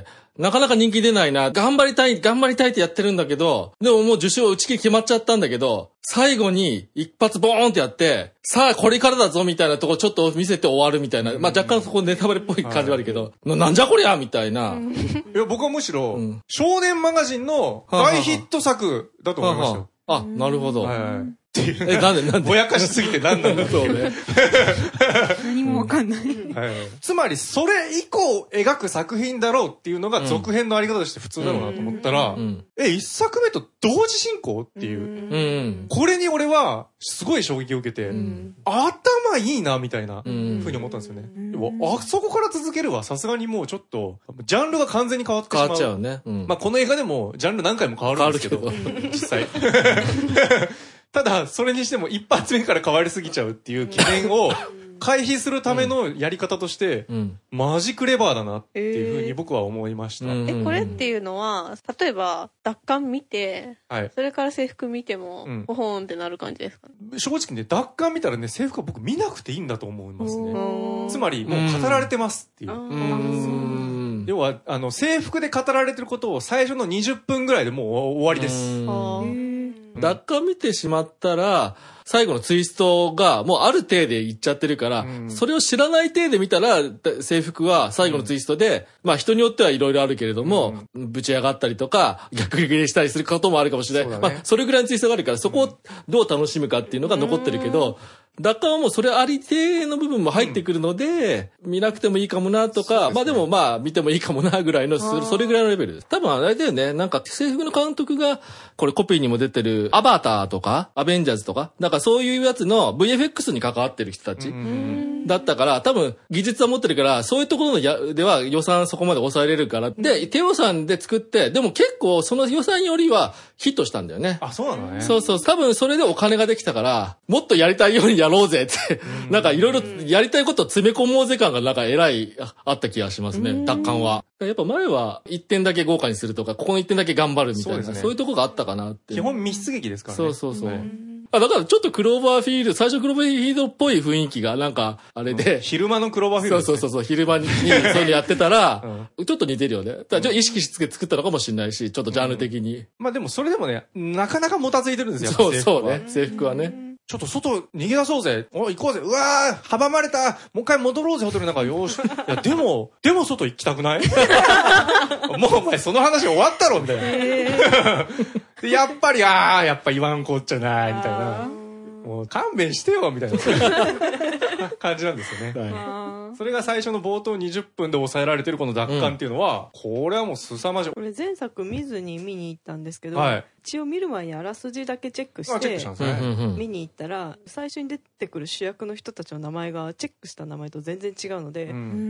なかなか人気出ないな、頑張りたい、頑張りたいってやってるんだけど、でももうじゅっ週打ち切り決まっちゃったんだけど、最後に一発ボーンってやって、さあこれからだぞみたいなとこちょっと見せて終わるみたいな、まあ若干そこネタバレっぽい感じはあるけど、な, なんじゃこりゃみたいな。 いや、僕はむしろ、うん、少年マガジンの大ヒット作だと思いましたよ。 あ、なるほど。はいはい、 っていう。 え、なんでなんでぼやかしすぎて何なんだそうね。 何もわかんない。 はい、つまり、それ以降描く作品だろうっていうのが続編のあり方として普通だろうなと思ったら、うん、え、一作目と同時進行っていう。うん、これに俺は、すごい衝撃を受けて、うん、頭いいな、みたいな、ふうに思ったんですよね。うん、でも、あそこから続けるは、さすがにもうちょっと、ジャンルが完全に変わってしまう。 変わっちゃうね。うん、 まあ、この映画でも、ジャンル何回も変わるんですけど、けど実際。ただ、それにしても一発目から変わりすぎちゃうっていう懸念を回避するためのやり方として、うん、マジクレバーだなっていうふうに僕は思いました。えー、え、これっていうのは、例えば、奪還見て、はい、それから制服見ても、ほほーんってなる感じですか、 ね、正直ね、奪還見たらね、制服は僕見なくていいんだと思いますね。つまり、もう語られてますっていう。う要は、あの、制服で語られてることを最初のにじゅっぷんぐらいでもう終わりです。 奪還見てしまったら、最後のツイストがもうある程で言っちゃってるから、うん、それを知らない程で見たら、制服は最後のツイストで、うん、まあ人によってはいろいろあるけれども、うん、ぶち上がったりとか、逆切れしたりすることもあるかもしれない。ね、まあそれぐらいのツイストがあるから、そこをどう楽しむかっていうのが残ってるけど、奪還はもうそれありての部分も入ってくるので、うん、見なくてもいいかもなとか、ね、まあでもまあ見てもいいかもなぐらいの、それぐらいのレベルです。多分あれだよね、なんか制服の監督が、これコピーにも出てるアバターとか、アベンジャーズとか、なんかそういうやつの ブイエフエックス に関わってる人たちだったから、多分技術は持ってるから、そういうところのやでは予算そこまで抑えれるから、で、低予算で作って、でも結構その予算よりはヒットしたんだよね。 あ、そうなのね。 そうそう、多分それでお金ができたから、もっとやりたいようにやろうぜって、なんかいろいろやりたいことを詰め込もうぜ感がなんか偉い、あった気がしますね、奪還は。やっぱ前はいってんだけ豪華にするとか、ここのいってんだけ頑張るみたいな、そう、ね、そういうとこがあったかなって。 基本密室劇ですからね。 そうそうそう。あ、だからちょっとクローバーフィールド、最初クローバーフィールドっぽい雰囲気がなんか、あれで、うん。 昼間のクローバーフィールド、ね。 そうそうそう、昼間にそういうのやってたら、うん、ちょっと似てるよね。だからちょっと意識して作ったのかもしれないし、ちょっとジャンル的に。うん、 まあでもそれでもね、なかなかもたついてるんですよ。 そうそうね、制服はね。 ちょっと外逃げ出そうぜ。お、行こうぜ。うわー、阻まれた。もう一回戻ろうぜ、ホテルの中。よーし。いや、でも、でも外行きたくないもうお前その話終わったろ、みたいな。でやっぱり、あー、やっぱ言わんこっちゃない、みたいな。もう勘弁してよ、みたいな感じなんですよね。はい、それが最初の冒頭にじゅっぷんで抑えられてるこの奪還っていうのは、うん、これはもう凄まじい。 これ前作見ずに見に行ったんですけど、はい、一応見る前にあらすじだけチェックして、ね、見に行ったら、最初に出てくる主役の人たちの名前がチェックした名前と全然違うので、うん、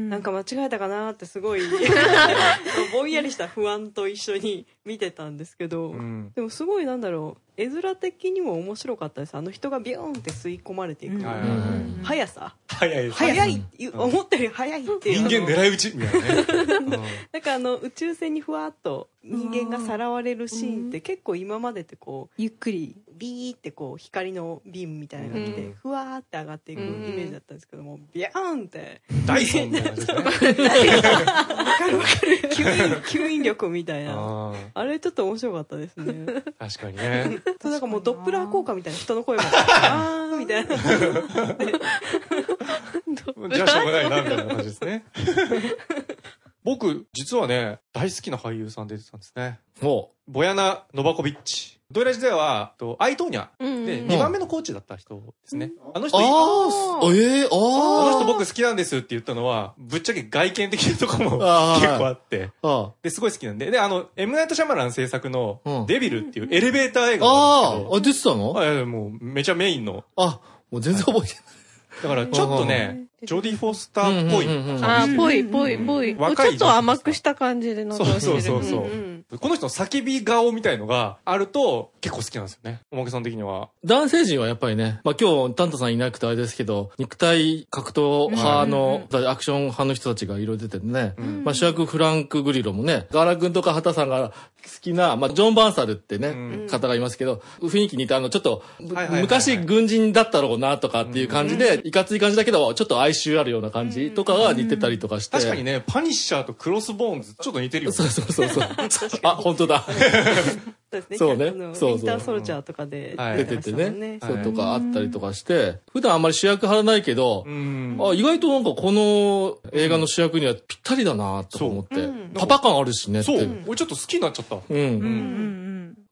なんか間違えたかなってすごい、ぼんやりした不安と一緒に見てたんですけど、うん、でもすごいなんだろう、絵面的にも面白かったです。あの人がビューンって吸い込まれていく速さ、 速い速い、思ったより速いっていう、 人間狙い撃ちみたいなね。 なんかあの宇宙船にふわっと人間がさらわれるシーンって結構今までってこうゆっくりビーってこう光のビームみたいなのが来てふわーって上がっていくイメージだったんですけども、ビャーンってダイソンみたいな感じですね。わかるわかる。吸引吸引力みたいな あ, あれちょっと面白かったですね。 確かにね。 そうなんかもうドップラー効果みたいな、人の声もあーみたいな。 じゃあしょうがないなみたいな感じですね。僕、実はね、大好きな俳優さん出てたんですね。 おボヤナ・ノバコビッチ。ドイラ時代は、とアイトーニャでにばんめのコーチだった人ですね。あの人、 ああ、ええー、ああの人僕好きなんですって言ったのは、ぶっちゃけ外見的なとこも結構あって、で、すごい好きなんで、で、あの、エムナイト・シャマラン制作のデビルっていうエレベーター映画なんですけど、 ああ、出てたの？ あ、いや、もうめちゃメインの。 あ、もう全然覚えてない。 だからちょっとね、ジョディ・フォスターっぽい感じ。 ああ、ぽいぽいぽい。若い。ちょっと甘くした感じでなんか。 そうそうそうそう。この人の叫び顔みたいのがあると結構好きなんですよね。おまけさん的には。 男性陣はやっぱりね、まあ今日タンタさんいなくてあれですけど、肉体格闘派の、うん、アクション派の人たちがいろいろ出てるね。うん、まあ主役フランク・グリロもね、ガラ君とか畑さんが好きな、まあジョン・バーンサルってね、うん、方がいますけど、雰囲気似てあのちょっと、昔軍人だったろうなとかっていう感じで、うん、いかつい感じだけど、ちょっと哀愁あるような感じとかが似てたりとかして。 確かにね、パニッシャーとクロスボーンズちょっと似てるよね。 そうそうそうそう。あ、本当だ。 そうね。そうそう。インターソルジャーとかで出ててね。そうとかあったりとかして、普段あんまり主役張らないけど、あ、意外となんかこの映画の主役にはぴったりだなと思って。パパ感あるしね。 そう。俺ちょっと好きになっちゃった。うん。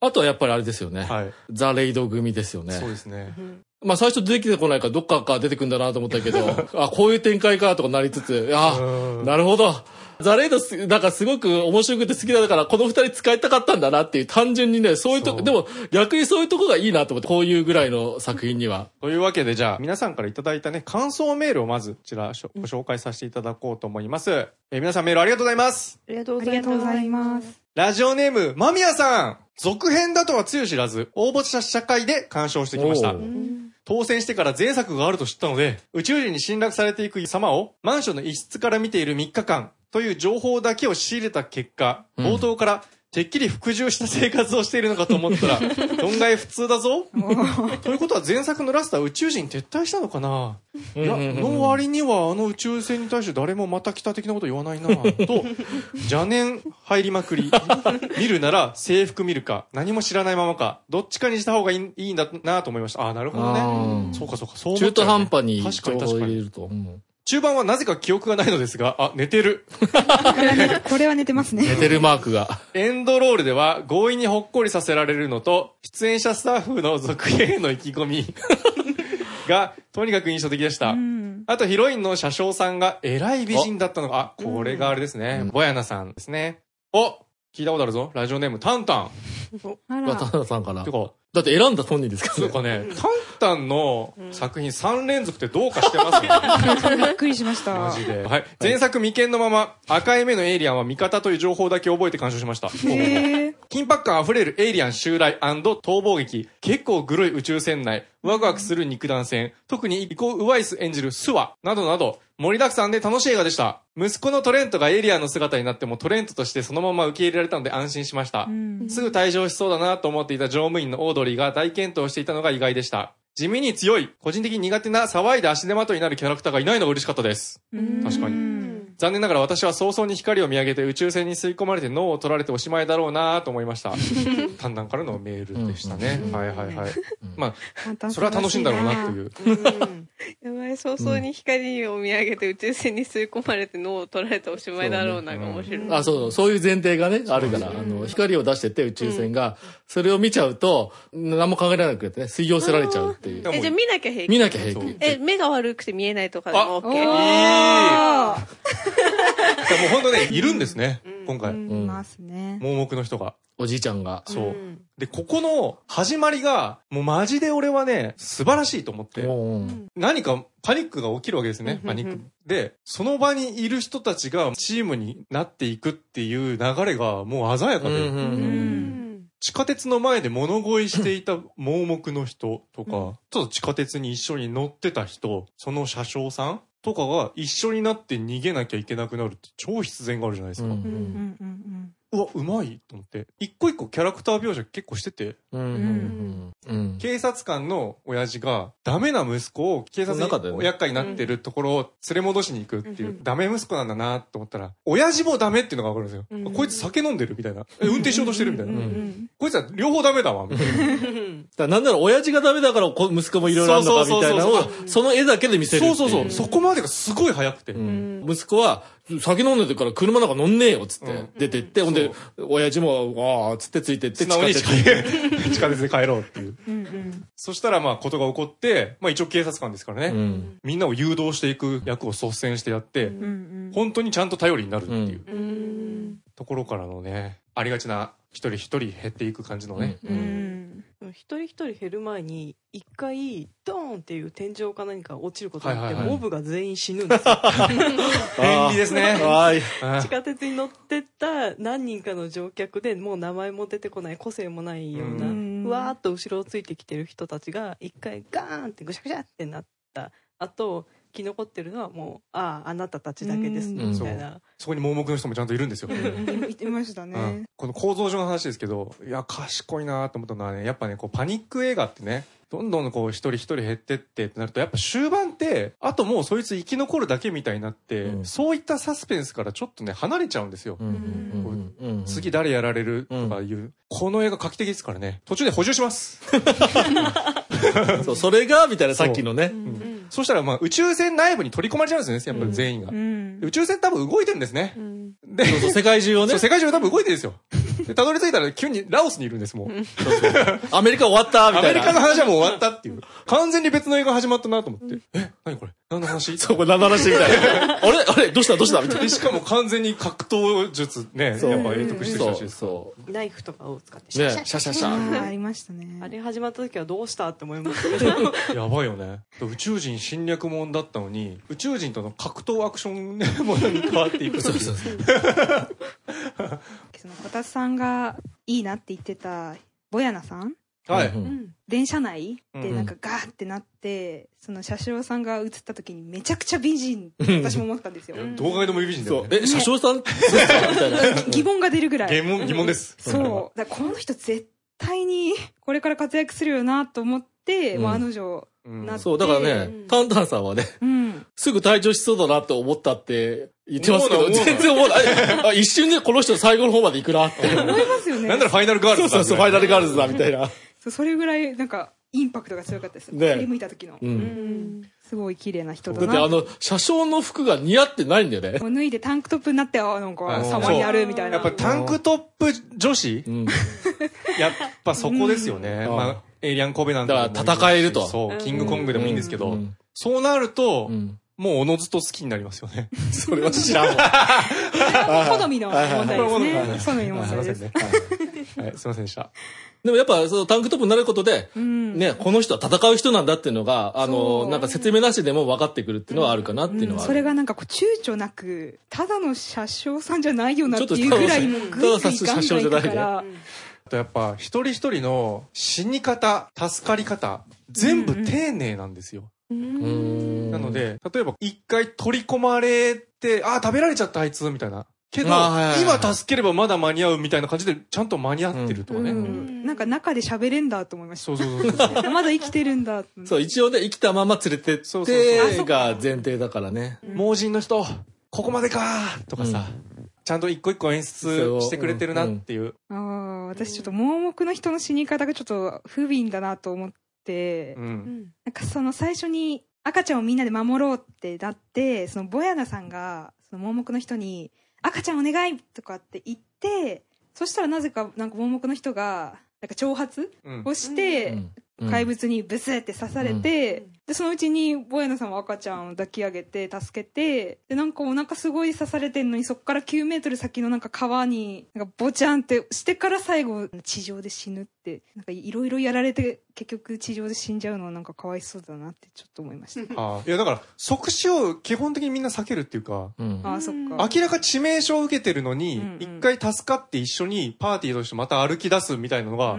あとはやっぱりあれですよね。 はい。 ザ・レイド組ですよね。 そうですね。 まあ最初出てきてこないからどっかから出てくんだなと思ったけど、あ、こういう展開かとかなりつつ、あ、なるほど。ザ・レイドす、なんかすごく面白くて好きだから、この二人使いたかったんだなっていう、単純にね、そういうとこ、でも逆にそういうとこがいいなと思って、こういうぐらいの作品には。 というわけで、じゃあ、皆さんからいただいたね、感想メールをまず、こちら、ご紹介させていただこうと思います。えー、皆さんメールありがとうございます。 ありがとうありがとうございます。 ラジオネーム、間宮さん。続編だとはつゆ知らず、応募者社会で鑑賞してきました。当選してから前作があると知ったので、宇宙人に侵略されていく様を、マンションの一室から見ているみっかかん、という情報だけを仕入れた結果、冒頭からてっきり服従した生活をしているのかと思ったら、論外普通だぞ。ということは前作のラストは宇宙人撤退したのかな。いや、の割にはあの宇宙船に対して誰もまた来た的なこと言わないなと、邪念入りまくり。見るなら制服見るか、何も知らないままか、どっちかにした方がいい、いいんだなと思いました。ああ、なるほどね。そうかそうか、そう思っちゃう、ね。 中途半端に確かに確かに。 と思う。 中盤はなぜか記憶がないのですが、あ、寝てる。 これは寝てますね。 寝てるマークが。 エンドロールでは強引にほっこりさせられるのと、出演者スタッフの続編への意気込みが、とにかく印象的でした。うん、あとヒロインの車掌さんが偉い美人だったのが、あ、これがあれですね。うん、ボヤナさんですね。お、聞いたことあるぞ。ラジオネーム、タンタン。 あら。 渡辺さんから。 てか、 だって選んだ本人ですからね。そうかね、タンタンの作品さんれんぞくってどうかしてますね。 びっくりしました。 マジで。はい。前作未見のまま、赤い目のエイリアンは味方という情報だけ覚えて鑑賞しました。緊迫感あふれるエイリアン襲来&逃亡劇。結構グロい宇宙船内。ワクワクする肉弾戦。特にイコ・ウワイス演じるスワ。などなど、盛りだくさんで楽しい映画でした。息子のトレントがエイリアンの姿になってもトレントとしてそのまま受け入れられたので安心しました。すぐ退場しそうだなと思っていた乗務員のオードリーが大健闘していたのが意外でした。地味に強い、個人的に苦手な騒いで足手まといになるキャラクターがいないのが嬉しかったです。確かに。残念ながら私は早々に光を見上げて宇宙船に吸い込まれて脳を取られておしまいだろうなと思いました。単弾からのメールでしたね。はいはいはい。まあ、それは楽しいんだろうなっていう。 やばい、早々に光を見上げて宇宙船に吸い込まれて脳を取られておしまいだろうなが面白い。 あ、そう、そういう前提がね、あるから、あの、光を出してて宇宙船が、それを見ちゃうと、何も考えられなくてね、吸い寄せられちゃうっていう。 え、じゃあ見なきゃ平気？ 見なきゃ平気。 え、目が悪くて見えないとかでも OK？ あ、いい。もう本当ね、いるんですね、今回。いますね。 盲目の人が。 おじいちゃんが。 そう。で、ここの始まりが、もうマジで俺はね、素晴らしいと思って。何かパニックが起きるわけですね、パニック。で、その場にいる人たちがチームになっていくっていう流れがもう鮮やかで。地下鉄の前で物乞いしていた盲目の人とか、ちょっと地下鉄に一緒に乗ってた人、その車掌さんとかが一緒になって逃げなきゃいけなくなるって超必然があるじゃないですか。うわ、うまいと思って。一個一個キャラクター描写結構してて。警察官の親父がダメな息子を警察に厄介になってるところを連れ戻しに行くっていう、ダメ息子なんだなと思ったら、親父もダメっていうのがわかるんですよ。うん、こいつ酒飲んでるみたいな。運転しようとしてるみたいな。こいつは両方ダメだわ、みたいな。だからなんなら親父がダメだから息子もいろいろあるのかみたいなのを、その絵だけで見せる。 そうそうそう。そこまでがすごい早くて。 息子は、酒飲んでるから車なんか乗んねえよっつって出てって、ほんで親父もああつってついてって地下鉄地下鉄で帰ろうっていう。そしたらまあことが起こって、まあ一応警察官ですからね、みんなを誘導していく役を率先してやって、本当にちゃんと頼りになるっていうところからのね、ありがちな一人一人減っていく感じのね。 一人一人減る前に一回ドーンっていう天井か何か落ちることによってモブが全員死ぬんですよ。 便利ですね。 地下鉄に乗ってった何人かの乗客でもう名前も出てこない個性もないようなうわーっと後ろをついてきてる人たちが一回ガーンってぐしゃぐしゃってなった後、生き残ってるのはもうあああなたたちだけですねみたいな。 そこに盲目の人もちゃんといるんですよ。 いてましたね。 この構造上の話ですけど、いや賢いなと思ったのはね、やっぱねこうパニック映画ってね、どんどんこう一人一人減ってってってなると、やっぱ終盤ってあともうそいつ生き残るだけみたいになって、うん、そういったサスペンスからちょっとね離れちゃうんですよ。次誰やられるとかいう、うん、この映画画期的ですからね。途中で補充します。 そう、それがみたいなさっきのね。 そしたらまあ宇宙船内部に取り込まれちゃうんですよね、やっぱり全員が。うん、宇宙船多分動いてるんですね。うん、で、 そうそう世界中をね。 そう世界中多分動いてるんですよ。 で、たどり着いたら急にラオスにいるんです、もう。そうそう。アメリカ終わったみたいな。 アメリカの話はもう終わったっていう。完全に別の映画始まったなと思って。え、何これ何の話そう、これ何の話みたいな。あれあれどうしたどうしたみたいな。 しかも完全に格闘術ね、やっぱ習得してるし。 そう。ナイフとかを使って、 シャシャシャシャシャ。 ありましたね。 あれ始まった時はどうしたって思いましたけど。 やばいよね。宇宙人侵略もんだったのに、宇宙人との格闘アクションものに変わっていく。そうそうそう。 そのこたつさんがいいなって言ってたボヤナさん、 はい、 電車内でなんかガーってなって、その車掌さんが映った時にめちゃくちゃ美人って私も思ったんですよ。 動画でも美人だよね。 え、車掌さんみたいな。 疑問が出るぐらい。 疑問、疑問です。 そう。だからこの人絶対にこれから活躍するよなと思って、まあ案の定なって。 そう、だからね、タンタンさんはね、すぐ退場しそうだなって思ったって言ってますけど、全然思わない。一瞬でこの人最後の方まで行くなって。 思いますよね。 なんだろファイナルガールズだ。 そうそう、ファイナルガールズだみたいな。 それぐらいなんかインパクトが強かったです。ね。振り向いた時の。うん。すごい綺麗な人だな。 だってあの、車掌の服が似合ってないんだよね。 もう脱いでタンクトップになって、あ、なんか、様にあるみたいな。 やっぱタンクトップ女子やっぱそこですよね。まあ、エイリアンコベナント。 だから戦えると。 そう、キングコングでもいいんですけど、そうなると、もうおのずと好きになりますよね。 それは知らんわ。好みの問題ですね。好みの問題です。 はい、すいませんでした。 でもやっぱそのタンクトップになることで、ね、この人は戦う人なんだっていうのが、あの、なんか説明なしでも分かってくるっていうのはあるかなっていうのはある。 それがなんかこう躊躇なく、ただの車掌さんじゃないよなっていうぐらいもうグイグイガンガンいくから。 やっぱ一人一人の死に方、助かり方、全部丁寧なんですよ。なので、例えば一回取り込まれて、ああ、食べられちゃったあいつ、みたいな。けど、今助ければまだ間に合うみたいな感じで、ちゃんと間に合ってるとかね。 なんか中で喋れんだと思いました。 そうそうそう。 まだ生きてるんだ。 そう、一応ね、生きたまま連れてって、が前提だからね。 盲人の人、ここまでかーとかさ、ちゃんと一個一個演出してくれてるなっていう。 ああ、私ちょっと盲目の人の死に方がちょっと不憫だなと思って、なんかその最初に赤ちゃんをみんなで守ろうってなって、そのボヤナさんが、その盲目の人に、赤ちゃんお願いとかって言って、そしたらなぜかなんか盲目の人が、なんか挑発をして、怪物にブスって刺されて、で、そのうちにボヤナさんは赤ちゃんを抱き上げて助けて、で、なんかお腹すごい刺されてんのに、そっからきゅうメートル先のなんか川に、なんかボチャンってしてから最後、地上で死ぬって、なんかいろいろやられて、結局地上で死んじゃうのはなんかかわいそうだなってちょっと思いました。 ああ。いや、だから、即死を基本的にみんな避けるっていうか、 うん、ああ、そっか。 明らか致命傷を受けてるのに、一、うんうん、回助かって一緒にパーティーとしてまた歩き出すみたいなのが、うん、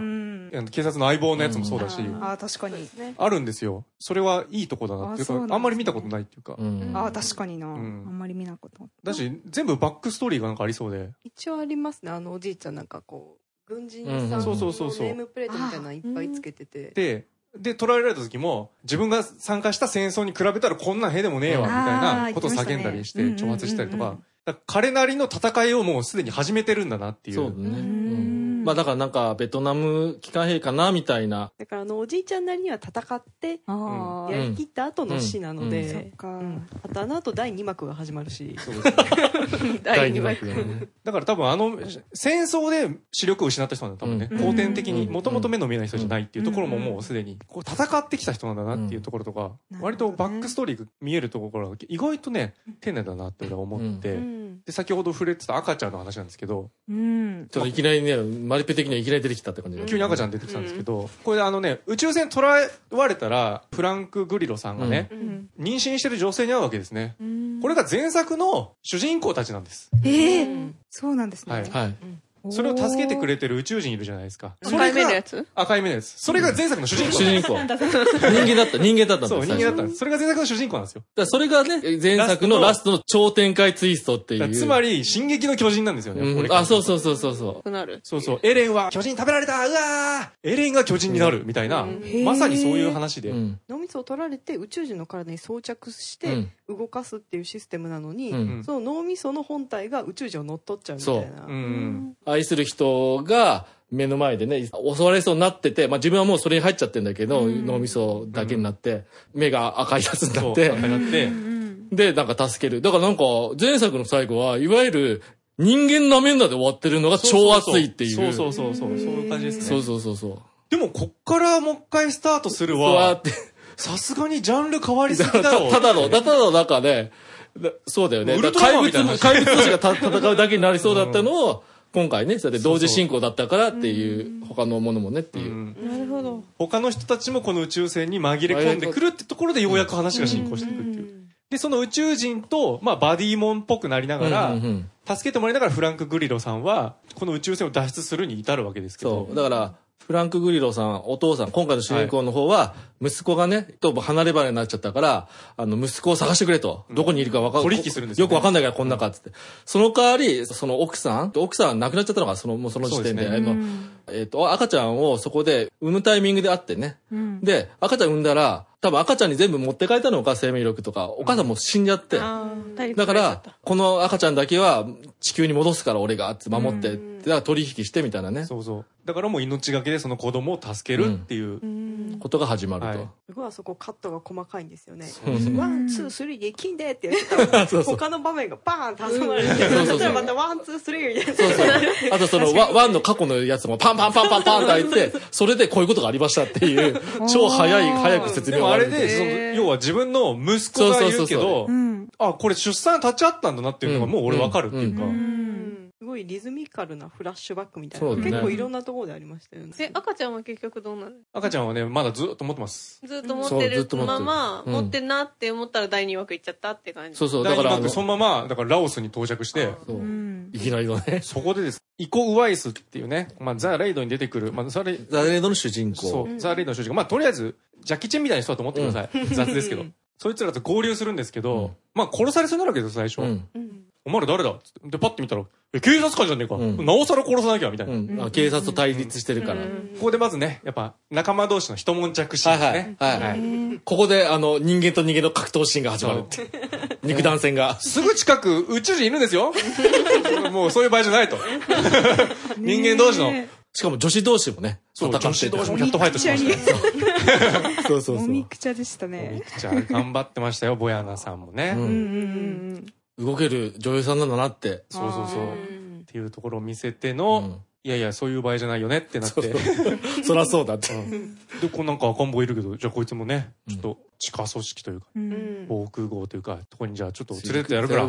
警察の相棒のやつもそうだし、うん、 ああ、確かに。 あるんですよ。それはいいとこだなっていうか、あ, ね、あんまり見たことないっていうか。 うん、ああ、確かにな、うん。あんまり見なこと。 だし、全部バックストーリーがなんかありそうで。 一応ありますね。あのおじいちゃんなんかこう、軍人さんのネームプレートみたいなのいっぱいつけてて。 で、で、捕らえられた時も、自分が参加した戦争に比べたらこんなんへでもねえわ、みたいなことを叫んだりして、挑発したりとか、彼なりの戦いをもうすでに始めてるんだなっていう。 そうだね。まあだからなんかベトナム機関兵かなみたいな。 だからあのおじいちゃんなりには戦ってやりきった後の死なので、あとあの後だいに幕が始まるし。 だいに幕。 だから多分あの戦争で視力を失った人なんだ多分ね。後天的にもともと目の見えない人じゃないっていうところももうすでにこう戦ってきた人なんだなっていうところとか、割とバックストーリーが見えるところが意外とね丁寧だなって俺は思って、で先ほど触れてた赤ちゃんの話なんですけど、 ちょっといきなりね。マリペ的にはいきなり出てきたって感じで。 急に赤ちゃん出てきたんですけど、うん、これあのね、宇宙船捕らわれたら、フランク・グリロさんがね、うん、妊娠してる女性に会うわけですね。うん、これが前作の主人公たちなんです。 ええー、そうなんですね。 はい。はいそれを助けてくれてる宇宙人いるじゃないですか。 赤い目のやつ赤い目のやつ。それが前作の主人公。 主人公。人間だった、人間だったんです。 そう、人間だったんです。それが前作の主人公なんですよ。 だからそれがね、前作のラストの超展開ツイストっていう。 つまり、進撃の巨人なんですよね。 うん、あ、そうそうそうそうそう。 なる。 そうそう。エレンは巨人食べられたうわーエレンが巨人になるみたいな、うん、まさにそういう話で。うん、 脳みそを取られて宇宙人の体に装着して動かすっていうシステムなのに、うん、その脳みその本体が宇宙人を乗っ取っちゃうみたいな。そう。うん、 愛する人が目の前でね、襲われそうになってて、まあ自分はもうそれに入っちゃってんだけど、うん、脳みそだけになって、うん、目が赤いやつになって、 赤いなって、 で、なんか助ける。だからなんか、前作の最後は、いわゆる人間舐めんなで終わってるのが超熱いっていう。 そうそうそうそう。そういう感じですね。 そうそうそうそう。 でも、こっからもう一回スタートするわ。さすがにジャンル変わりすぎだろう。 ただの、ただの中で、そうだよね。怪物、怪物同士が戦うだけになりそうだったのを、今回ね、それで同時進行だったからっていう、他のものもねっていう。 なるほど。 他の人たちもこの宇宙船に紛れ込んでくるってところでようやく話が進行していくっていう。で、その宇宙人と、まあ、バディモンっぽくなりながら、助けてもらいながらフランク・グリロさんは、この宇宙船を脱出するに至るわけですけど。 そう。だから、フランク・グリロさん、お父さん、今回の主人公の方は、息子がね、と離れ離れになっちゃったから、あの、息子を探してくれと。どこにいるか分かんない。 取引するんですよ。 よく分かんないからこんなかっつって。その代わり、その奥さん、奥さん亡くなっちゃったのが、その、もうその時点で、あの、えっと、赤ちゃんをそこで産むタイミングで会ってね。で、赤ちゃん産んだら、多分赤ちゃんに全部持って帰ったのか、生命力とか。お母さんも死んじゃって。だから、この赤ちゃんだけは地球に戻すから俺が、って守って。だから取引してみたいなね。 そうそう。だからもう命がけでその子供を助けるっていうことが始まると。 すごいあそこカットが細かいんですよね。ワン、ツー、スリー、激んでって言ってたら、他の場面がバーンと挟まれて、そしたらまたワン、ツー、スリーみたいな。そうそう。 あとそのワンの過去のやつもパンパンパンパンパンって開いて、それでこういうことがありましたっていう、超早い、早く説明がある。でもあれで、要は自分の息子が言うけど、あ、これ出産立ち会ったんだなっていうのがもう俺わかるっていうか。 すごいリズミカルなフラッシュバックみたいな、ね、結構いろんなところでありましたよね。 で、赤ちゃんは結局どうなる？ 赤ちゃんはね、まだずっと持ってます。 ずっと持ってるまま、持ってんなって思ったらだいにわく行っちゃったって感じ。 そうそう、だからそのまま、だからラオスに到着して、 いきなりのね。 そこでです。イコ・ウワイスっていうね、まあ、ザ・レイドに出てくる、まあ、ザ・レイドの主人公。 そう、ザ・レイドの主人公。まあ、とりあえず、ジャッキー・チェンみたいな人だと思ってください。雑ですけど。そいつらと合流するんですけど、まあ、殺されそうになるわけですよ、最初。お前ら誰だで、パッと見たら、え、警察官じゃねえか。なおさら殺さなきゃ、みたいな。 警察と対立してるから。ここでまずね、やっぱ、仲間同士の一悶着シーンですね。 はいはい。ここで、あの、人間と人間の格闘シーンが始まるって。肉弾戦が。 すぐ近く宇宙人いるんですよ。もうそういう場合じゃないと。人間同士の。 しかも女子同士もね、 そう、女子同士もキャットファイトしました。 そうそうそう。 もみくちゃでしたね。 もみくちゃ頑張ってましたよ、ボヤナさんもね。 動ける女優さんなんだなって。 そうそうそう。っていうところを見せての、いやいや、そういう場合じゃないよねってなって。 そらそうだって。 で、こうなんか赤ん坊いるけど、じゃあこいつもね、ちょっと地下組織というか、防空壕というか、とこにじゃあちょっと連れてってやるから。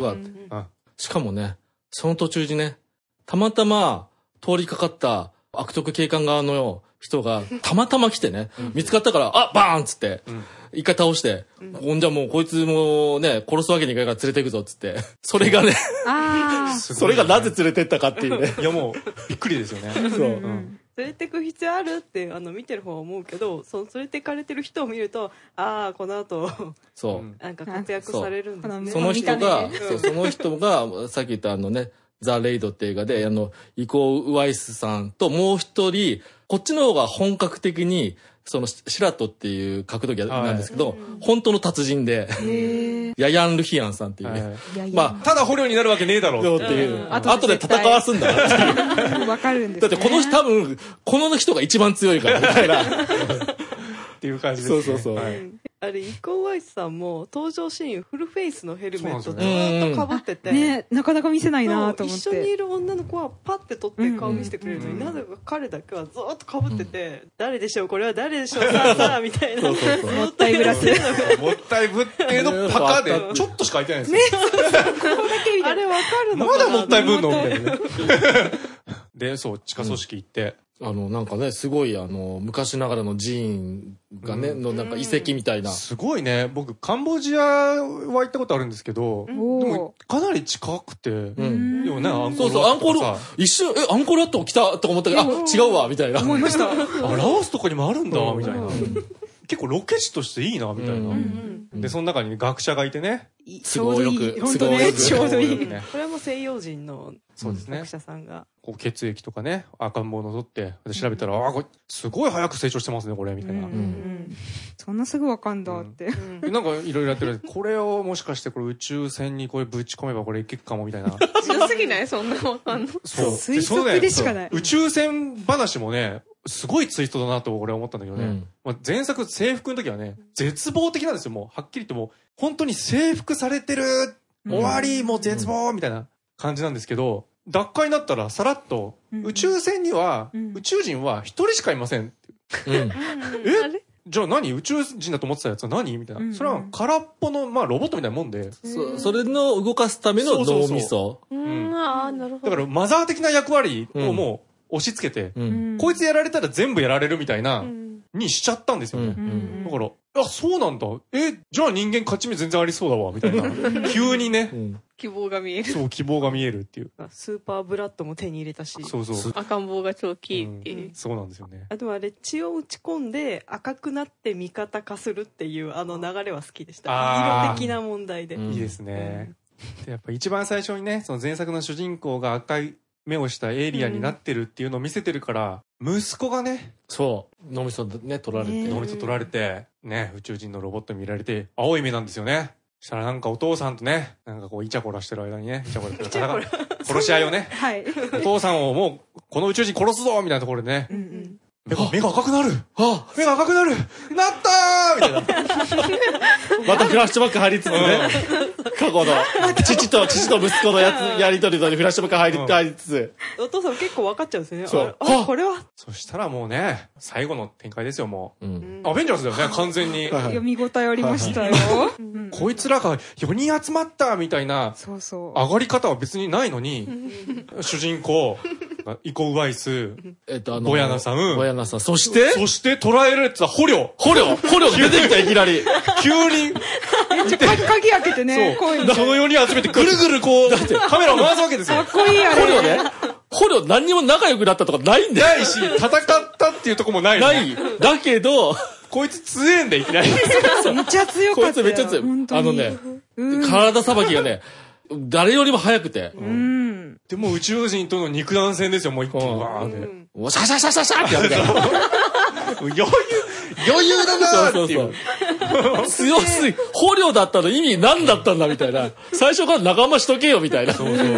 しかもね、その途中にね、たまたま通りかかった悪徳警官側の人がたまたま来てね、見つかったから、あ、バーンっつって、一回倒して、ほんじゃもうこいつもね、殺すわけにいかないから連れてくぞっつって、それがね、それがなぜ連れてったかっていうね。 いやもう、びっくりですよね。そう。 連れてく必要あるってあの見てる方は思うけど、その連れてかれてる人を見ると、ああこの後そうなんか活躍されるんですね。 その人が、そうその人がさっき言ったあのね、ザ・レイドって映画で、あの、イコ・ウワイスさんともう一人、こっちの方が本格的に、その、シラトっていう格闘技なんですけど、はい、本当の達人で、ヤヤン・ルヒアンさんっていうね。はい、 まあ、ただ捕虜になるわけねえだろうっていう。うん、後で戦わすんだなっていう。 わかるんですね。 だってこの人多分、この人が一番強いから、みたいな。 っていう感じですね。 そうそうそう。はい、 あれ、イコ・ウワイスさんも登場シーンフルフェイスのヘルメットずーっと被ってて。 ね、なかなか見せないなと思って。 一緒にいる女の子はパッて撮って顔見せてくれるのに、なぜか彼だけはずーっと被ってて、誰でしょうこれは誰でしょうさあさあみたいな。もったいぶらせ。 もったいぶってのパカでちょっとしか開いてないんですよ。 ね、ここだけ見た。あれわかるのかな。 まだもったいぶんのみたいな。で、そう、地下組織行って。 あの、なんかね、すごい、あの、昔ながらの寺院がね、のなんか遺跡みたいな。 すごいね。僕、カンボジアは行ったことあるんですけど、でも、かなり近くて、うん。でもね、アンコール。 そうそう、アンコール、一瞬、え、アンコールワット来たとか思ったけど、あ、違うわ、みたいな。 思いました。 あ、ラオスとかにもあるんだ、みたいな。結構ロケ地としていいな、みたいな。で、その中に学者がいてね。 すごいよく。 本当ね、ちょうどいい。 これはもう西洋人の学者さんが。 こう血液とかね、赤ん坊のぞって、調べたら、ああ、これ、すごい早く成長してますね、これ、みたいな。 そんなすぐわかんだって。 なんかいろいろやってる。これをもしかしてこれ宇宙船にこれぶち込めばこれいけっかも、みたいな。 強すぎないそんなわかんの。 そう。 推測でしかない。 宇宙船話もね、すごいツイストだなと俺は思ったんだけどね。うん、まあ前作制服の時はね、絶望的なんですよ。もうはっきり言ってもう、本当に征服されてる、終わり、もう絶望みたいな感じなんですけど、 脱会になったらさらっと、うん、宇宙船には、うん、宇宙人は一人しかいません。うん、えじゃあ何宇宙人だと思ってたやつは何みたいな。うんうん、それは空っぽの、まあロボットみたいなもんで。 そ、それの動かすための脳みそ。 うん、ああ、なるほど。 だからマザー的な役割をもう押し付けて、うん、こいつやられたら全部やられるみたいな、うん、にしちゃったんですよね。うん、だから、あ、そうなんだ。え、じゃあ人間勝ち目全然ありそうだわ、みたいな。急にね。うん希望が見える。 そう、希望が見えるっていう。 スーパーブラッドも手に入れたし。 そうそう。 赤ん坊が超キーっていう、うん。 そうなんですよね。 あとはあれ、血を打ち込んで赤くなって味方化するっていうあの流れは好きでした。色的な問題で。 いいですね。うん、でやっぱ一番最初にね、その前作の主人公が赤い目をしたエイリアンになってるっていうのを見せてるから、うん、息子がね。 そう。脳みそね、取られて。 脳みそ取られて、ね、宇宙人のロボット見られて、青い目なんですよね。したらなんかお父さんとね、なんかこうイチャコラしてる間にね、イチャコラしてる殺し合いをね、はい、お父さんをもうこの宇宙人殺すぞみたいなところでね、うんうん、目が、目が赤くなる目が赤くなるなったーみたいな。 またフラッシュバック入りつつね、うん、過去の父と父と息子のやつやりとりとフラッシュバック入り、うん、入りつつ、 お父さん結構分かっちゃうんですよね。そうあこれはそしたらもうね、最後の展開ですよ。もう、うん、アベンジャーズだよね、完全に。 読み応えありましたよ。 こいつらがよにん集まったみたいなそうそう上がり方は別にないのに、主人公イコウワイス、えっとあのボヤナさん、 ボヤナさん、そしてそして捉えるやつは捕虜捕虜捕虜出てきた、いきなり急に鍵開けてね、 そうそのよにん集めてぐるぐるこうカメラを回すわけですよ。 かっこいいあれ。 捕虜ね、捕虜何にも仲良くなったとかないんだよ。 ないし、戦ったっていうとこもない。 ない。だけど、 こいつ強えんだ、いきなり。 めっちゃ強かったよ。 こいつめっちゃ強い。あのね、体さばきがね、誰よりも速くて。 うん。でも宇宙人との肉弾戦ですよ、もう一気に。わーって。 おシャシャシャシャシャってやるから。 余裕、余裕だなーっていう。 強すぎ、捕虜だったの意味何だったんだみたいな。最初から仲間しとけよみたいな。そうそう。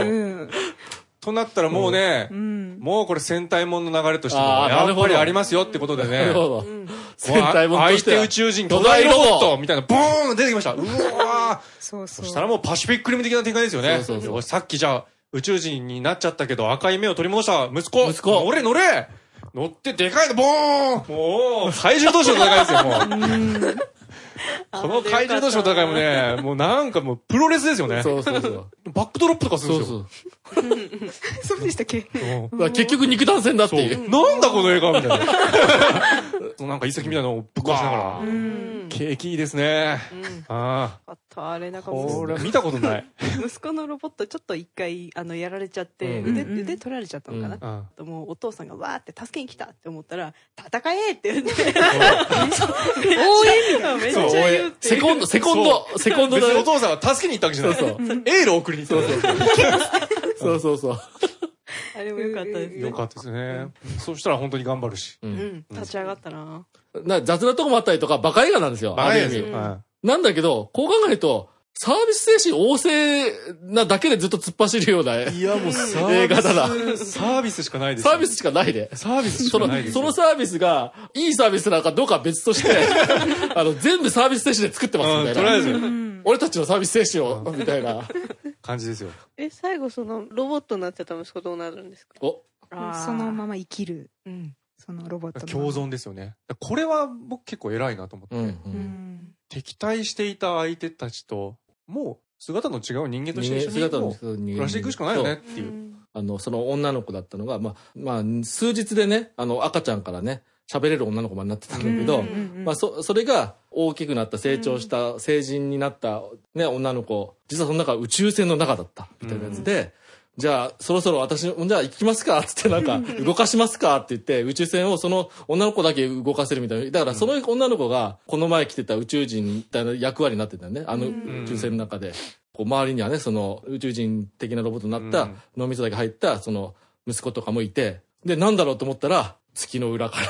となったらもうね、うん、もうこれ戦隊もんの流れとしてもやっぱりありますよってことでね。なるほど。戦隊もんとして相手宇宙人巨大ロボットみたいなボーン出てきました。うわーそうそう。そしたらもうパシフィックリム的な展開ですよね。そうそうそう。さっきじゃあ宇宙人になっちゃったけど赤い目を取り戻した息子。息子。乗れ乗れ乗ってでかいのボーンもう怪獣同士の戦いですよ、もう。この怪獣同士の戦いもね、もうなんかもうプロレスですよね。そうそうそう。バックドロップとかするんですよ。そうそう。 そうでしたっけ？ 結局肉弾戦だっていう。 なんだこの映画みたいな。なんか遺跡みたいなのをぶっ壊しながら。景気いいですね。ああ。 あれなんかこれ見たことない。 息子のロボットちょっと一回あのやられちゃって腕腕取られちゃったのかな。ともうお父さんがわーって助けに来たって思ったら戦えって言って。応援がめっちゃ言うって。 セコンドセコンドセコンドだよ。お父さんは助けに行ったわけじゃない。そうそう。エールを送りに行った。 そうそうそう。 あれもよかったですね。 よかったですね。そしたら本当に頑張るし。 うん。立ち上がったな。 な雑なとこもあったりとかバカ映画なんですよ。 バカ映画ですよ。 なんだけど、こう考えると、サービス精神旺盛なだけでずっと突っ走るような映画だな。 サービスしかないです。 サービスしかないで。 サービスしかないです。 そのサービスが、いいサービスなのかどうかは別として、あの、全部サービス精神で作ってますみたいな。とりあえず。俺たちのサービス精神を、みたいな感じですよ。 え、最後そのロボットになっちゃった息子どうなるんですか？おそのまま生きる。うん。そのロボットの。 共存ですよね。これは僕結構偉いなと思って。うんうん敵対していた相手たちと、もう姿の違う人間として一緒に暮らしていくしかないよねっていう。 あの、その女の子だったのが、まあ、まあ、数日でね、あの、赤ちゃんからね、喋れる女の子までなってたんだけど、まあ、そ、それが大きくなった、成長した、成人になったね、女の子、実はその中宇宙船の中だった、みたいなやつで、じゃあ、そろそろ私、じゃあ行きますかつってなんか、動かしますかって言って、宇宙船をその女の子だけ動かせるみたいな。だからその女の子が、この前来てた宇宙人みたいな役割になってたんだよね。あの宇宙船の中で。こう周りにはね、その宇宙人的なロボットになった脳みそだけ入った、その息子とかもいて、で、なんだろうと思ったら、月の裏から。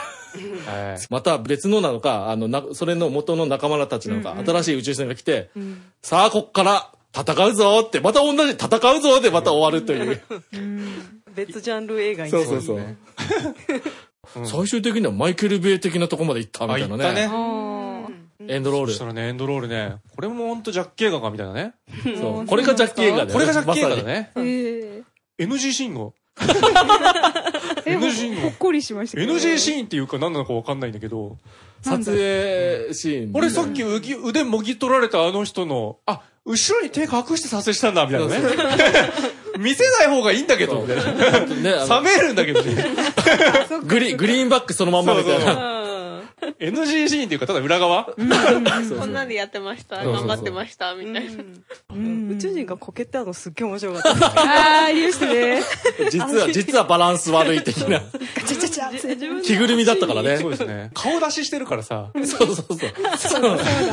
また別のなのか、あの、な、それの元の仲間たちなのか、新しい宇宙船が来て、さあ、こっから、戦うぞって、また同じ、戦うぞでまた終わるという。 別ジャンル映画にそうそうそう。最終的にはマイケル・ベイ的なとこまで行ったみたいなね。行ったね。エンドロール。 そしたらね、エンドロールね。これもほんとジャッキ映画かみたいなね。 そう。これがジャッキ映画だね。 これがジャッキ映画だね。 エヌジー シーンが。 エヌジー ほっこりしましたけど。 エヌジー シーンっていうか何なのかわかんないんだけど。 撮影シーン。 俺さっき腕もぎ取られたあの人の、あ、後ろに手隠して撮影したんだ、みたいなね。見せない方がいいんだけど、みたいな。冷めるんだけどね。 グリ、グリーンバックそのまんまみたいな。 エヌジー シーンっていうか、ただ裏側こんなんでやってました。頑張ってました。みたいな。 宇宙人がこけてあるのすっげえ面白かった。 あー、ありましたね。 実は、実はバランス悪い的な。 ガチャチャチャ着ぐるみだったからね。 そうですね。顔出ししてるからさ。 そうそうそう。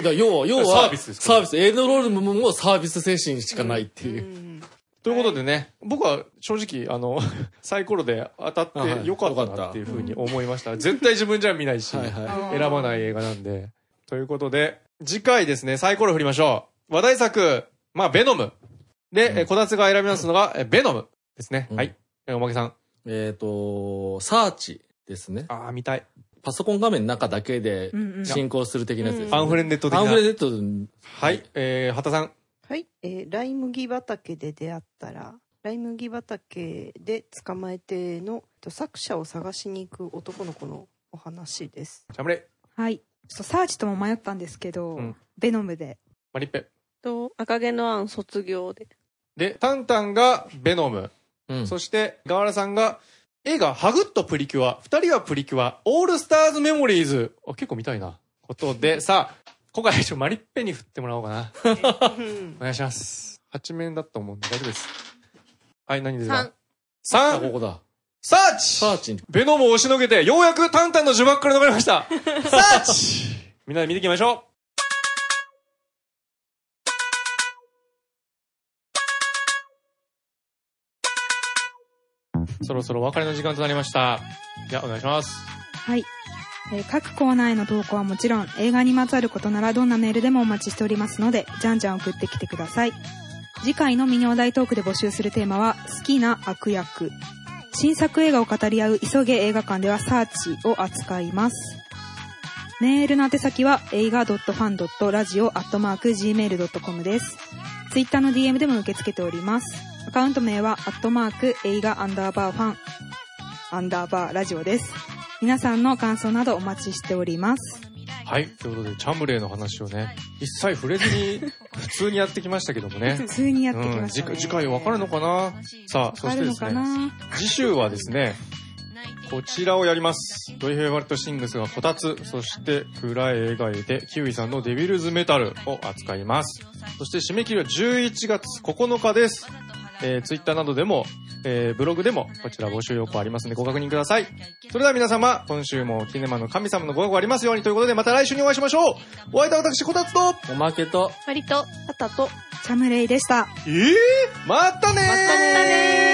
要は、要は、サービスです。サービス。エイドロールももサービス精神しかないっていう。 ということでね、僕は正直、あの、サイコロで当たってよかったなっていうふうに思いました。絶対自分じゃ見ないし、選ばない映画なんで。ということで、次回ですね、サイコロ振りましょう。話題作、まあ、ベノム。で、こたつが選びますのが、ベノムですね。はい。おまけさん。 えっと、サーチですね。 ああ、見たい。 パソコン画面の中だけで進行する的なやつです。 パンフレンデット的な。 パンフレンデット。 はい。えー、畑さん。 はい、えー、ライ麦畑で出会ったら、ライ麦畑で捕まえての作者を探しに行く男の子のお話です。 ジャムレイ。 はい。ちょっとサーチとも迷ったんですけど、うん、ベノムで。 マリッペ。 と、赤毛のアン卒業で。 で、タンタンがベノム。うん、そして、ガワラさんが映画ハグッとプリキュア、二人はプリキュア、オールスターズメモリーズ。あ、結構見たいな。ことで、さあ、今回一応マリッペに振ってもらおうかな。お願いします。はち面だと思うんで大丈夫です。はい、何ですか ?さん。 ここだ。 サーチサーチベノムを押しのけて、ようやくタンタンの呪縛から逃れました。サーチみんなで見ていきましょう。そろそろお別れの時間となりました。じゃあ、お願いします。 はい。えー、各コーナーへの投稿はもちろん、映画にまつわることならどんなメールでもお待ちしておりますので、じゃんじゃん送ってきてください。次回のミニお題トークで募集するテーマは、好きな悪役。新作映画を語り合う急げ映画館ではサーチを扱います。メールの宛先は、映画 .fan.radio アットマーク ジーメールドットコム です。ツイッターの ディーエム でも受け付けております。アカウント名は、アットマーク映画アンダーバーファン、アンダーバーラジオです。皆さんの感想などお待ちしております。 はい。ということで、チャムレイの話をね、一切触れずに、普通にやってきましたけどもね。 普通にやってきましたね。 うん、次回わかるのかな。さあ、そしてですね、次週はですね、こちらをやります。ドイフェイバルトシングスがこたつ、そして暗い映画へでキウイさんのデビルズメタルを扱います。そして締め切りはじゅういちがつここのかです。えー、ツイッターなどでも、えー、ブログでもこちら募集要項ありますのでご確認ください。それでは皆様、今週もキネマの神様のご加護ありますようにということで、また来週にお会いしましょう。お相手は私、こたつと、 おまけと、 割と、パタと、 チャムレイでした。 えー、またねー。 またねー。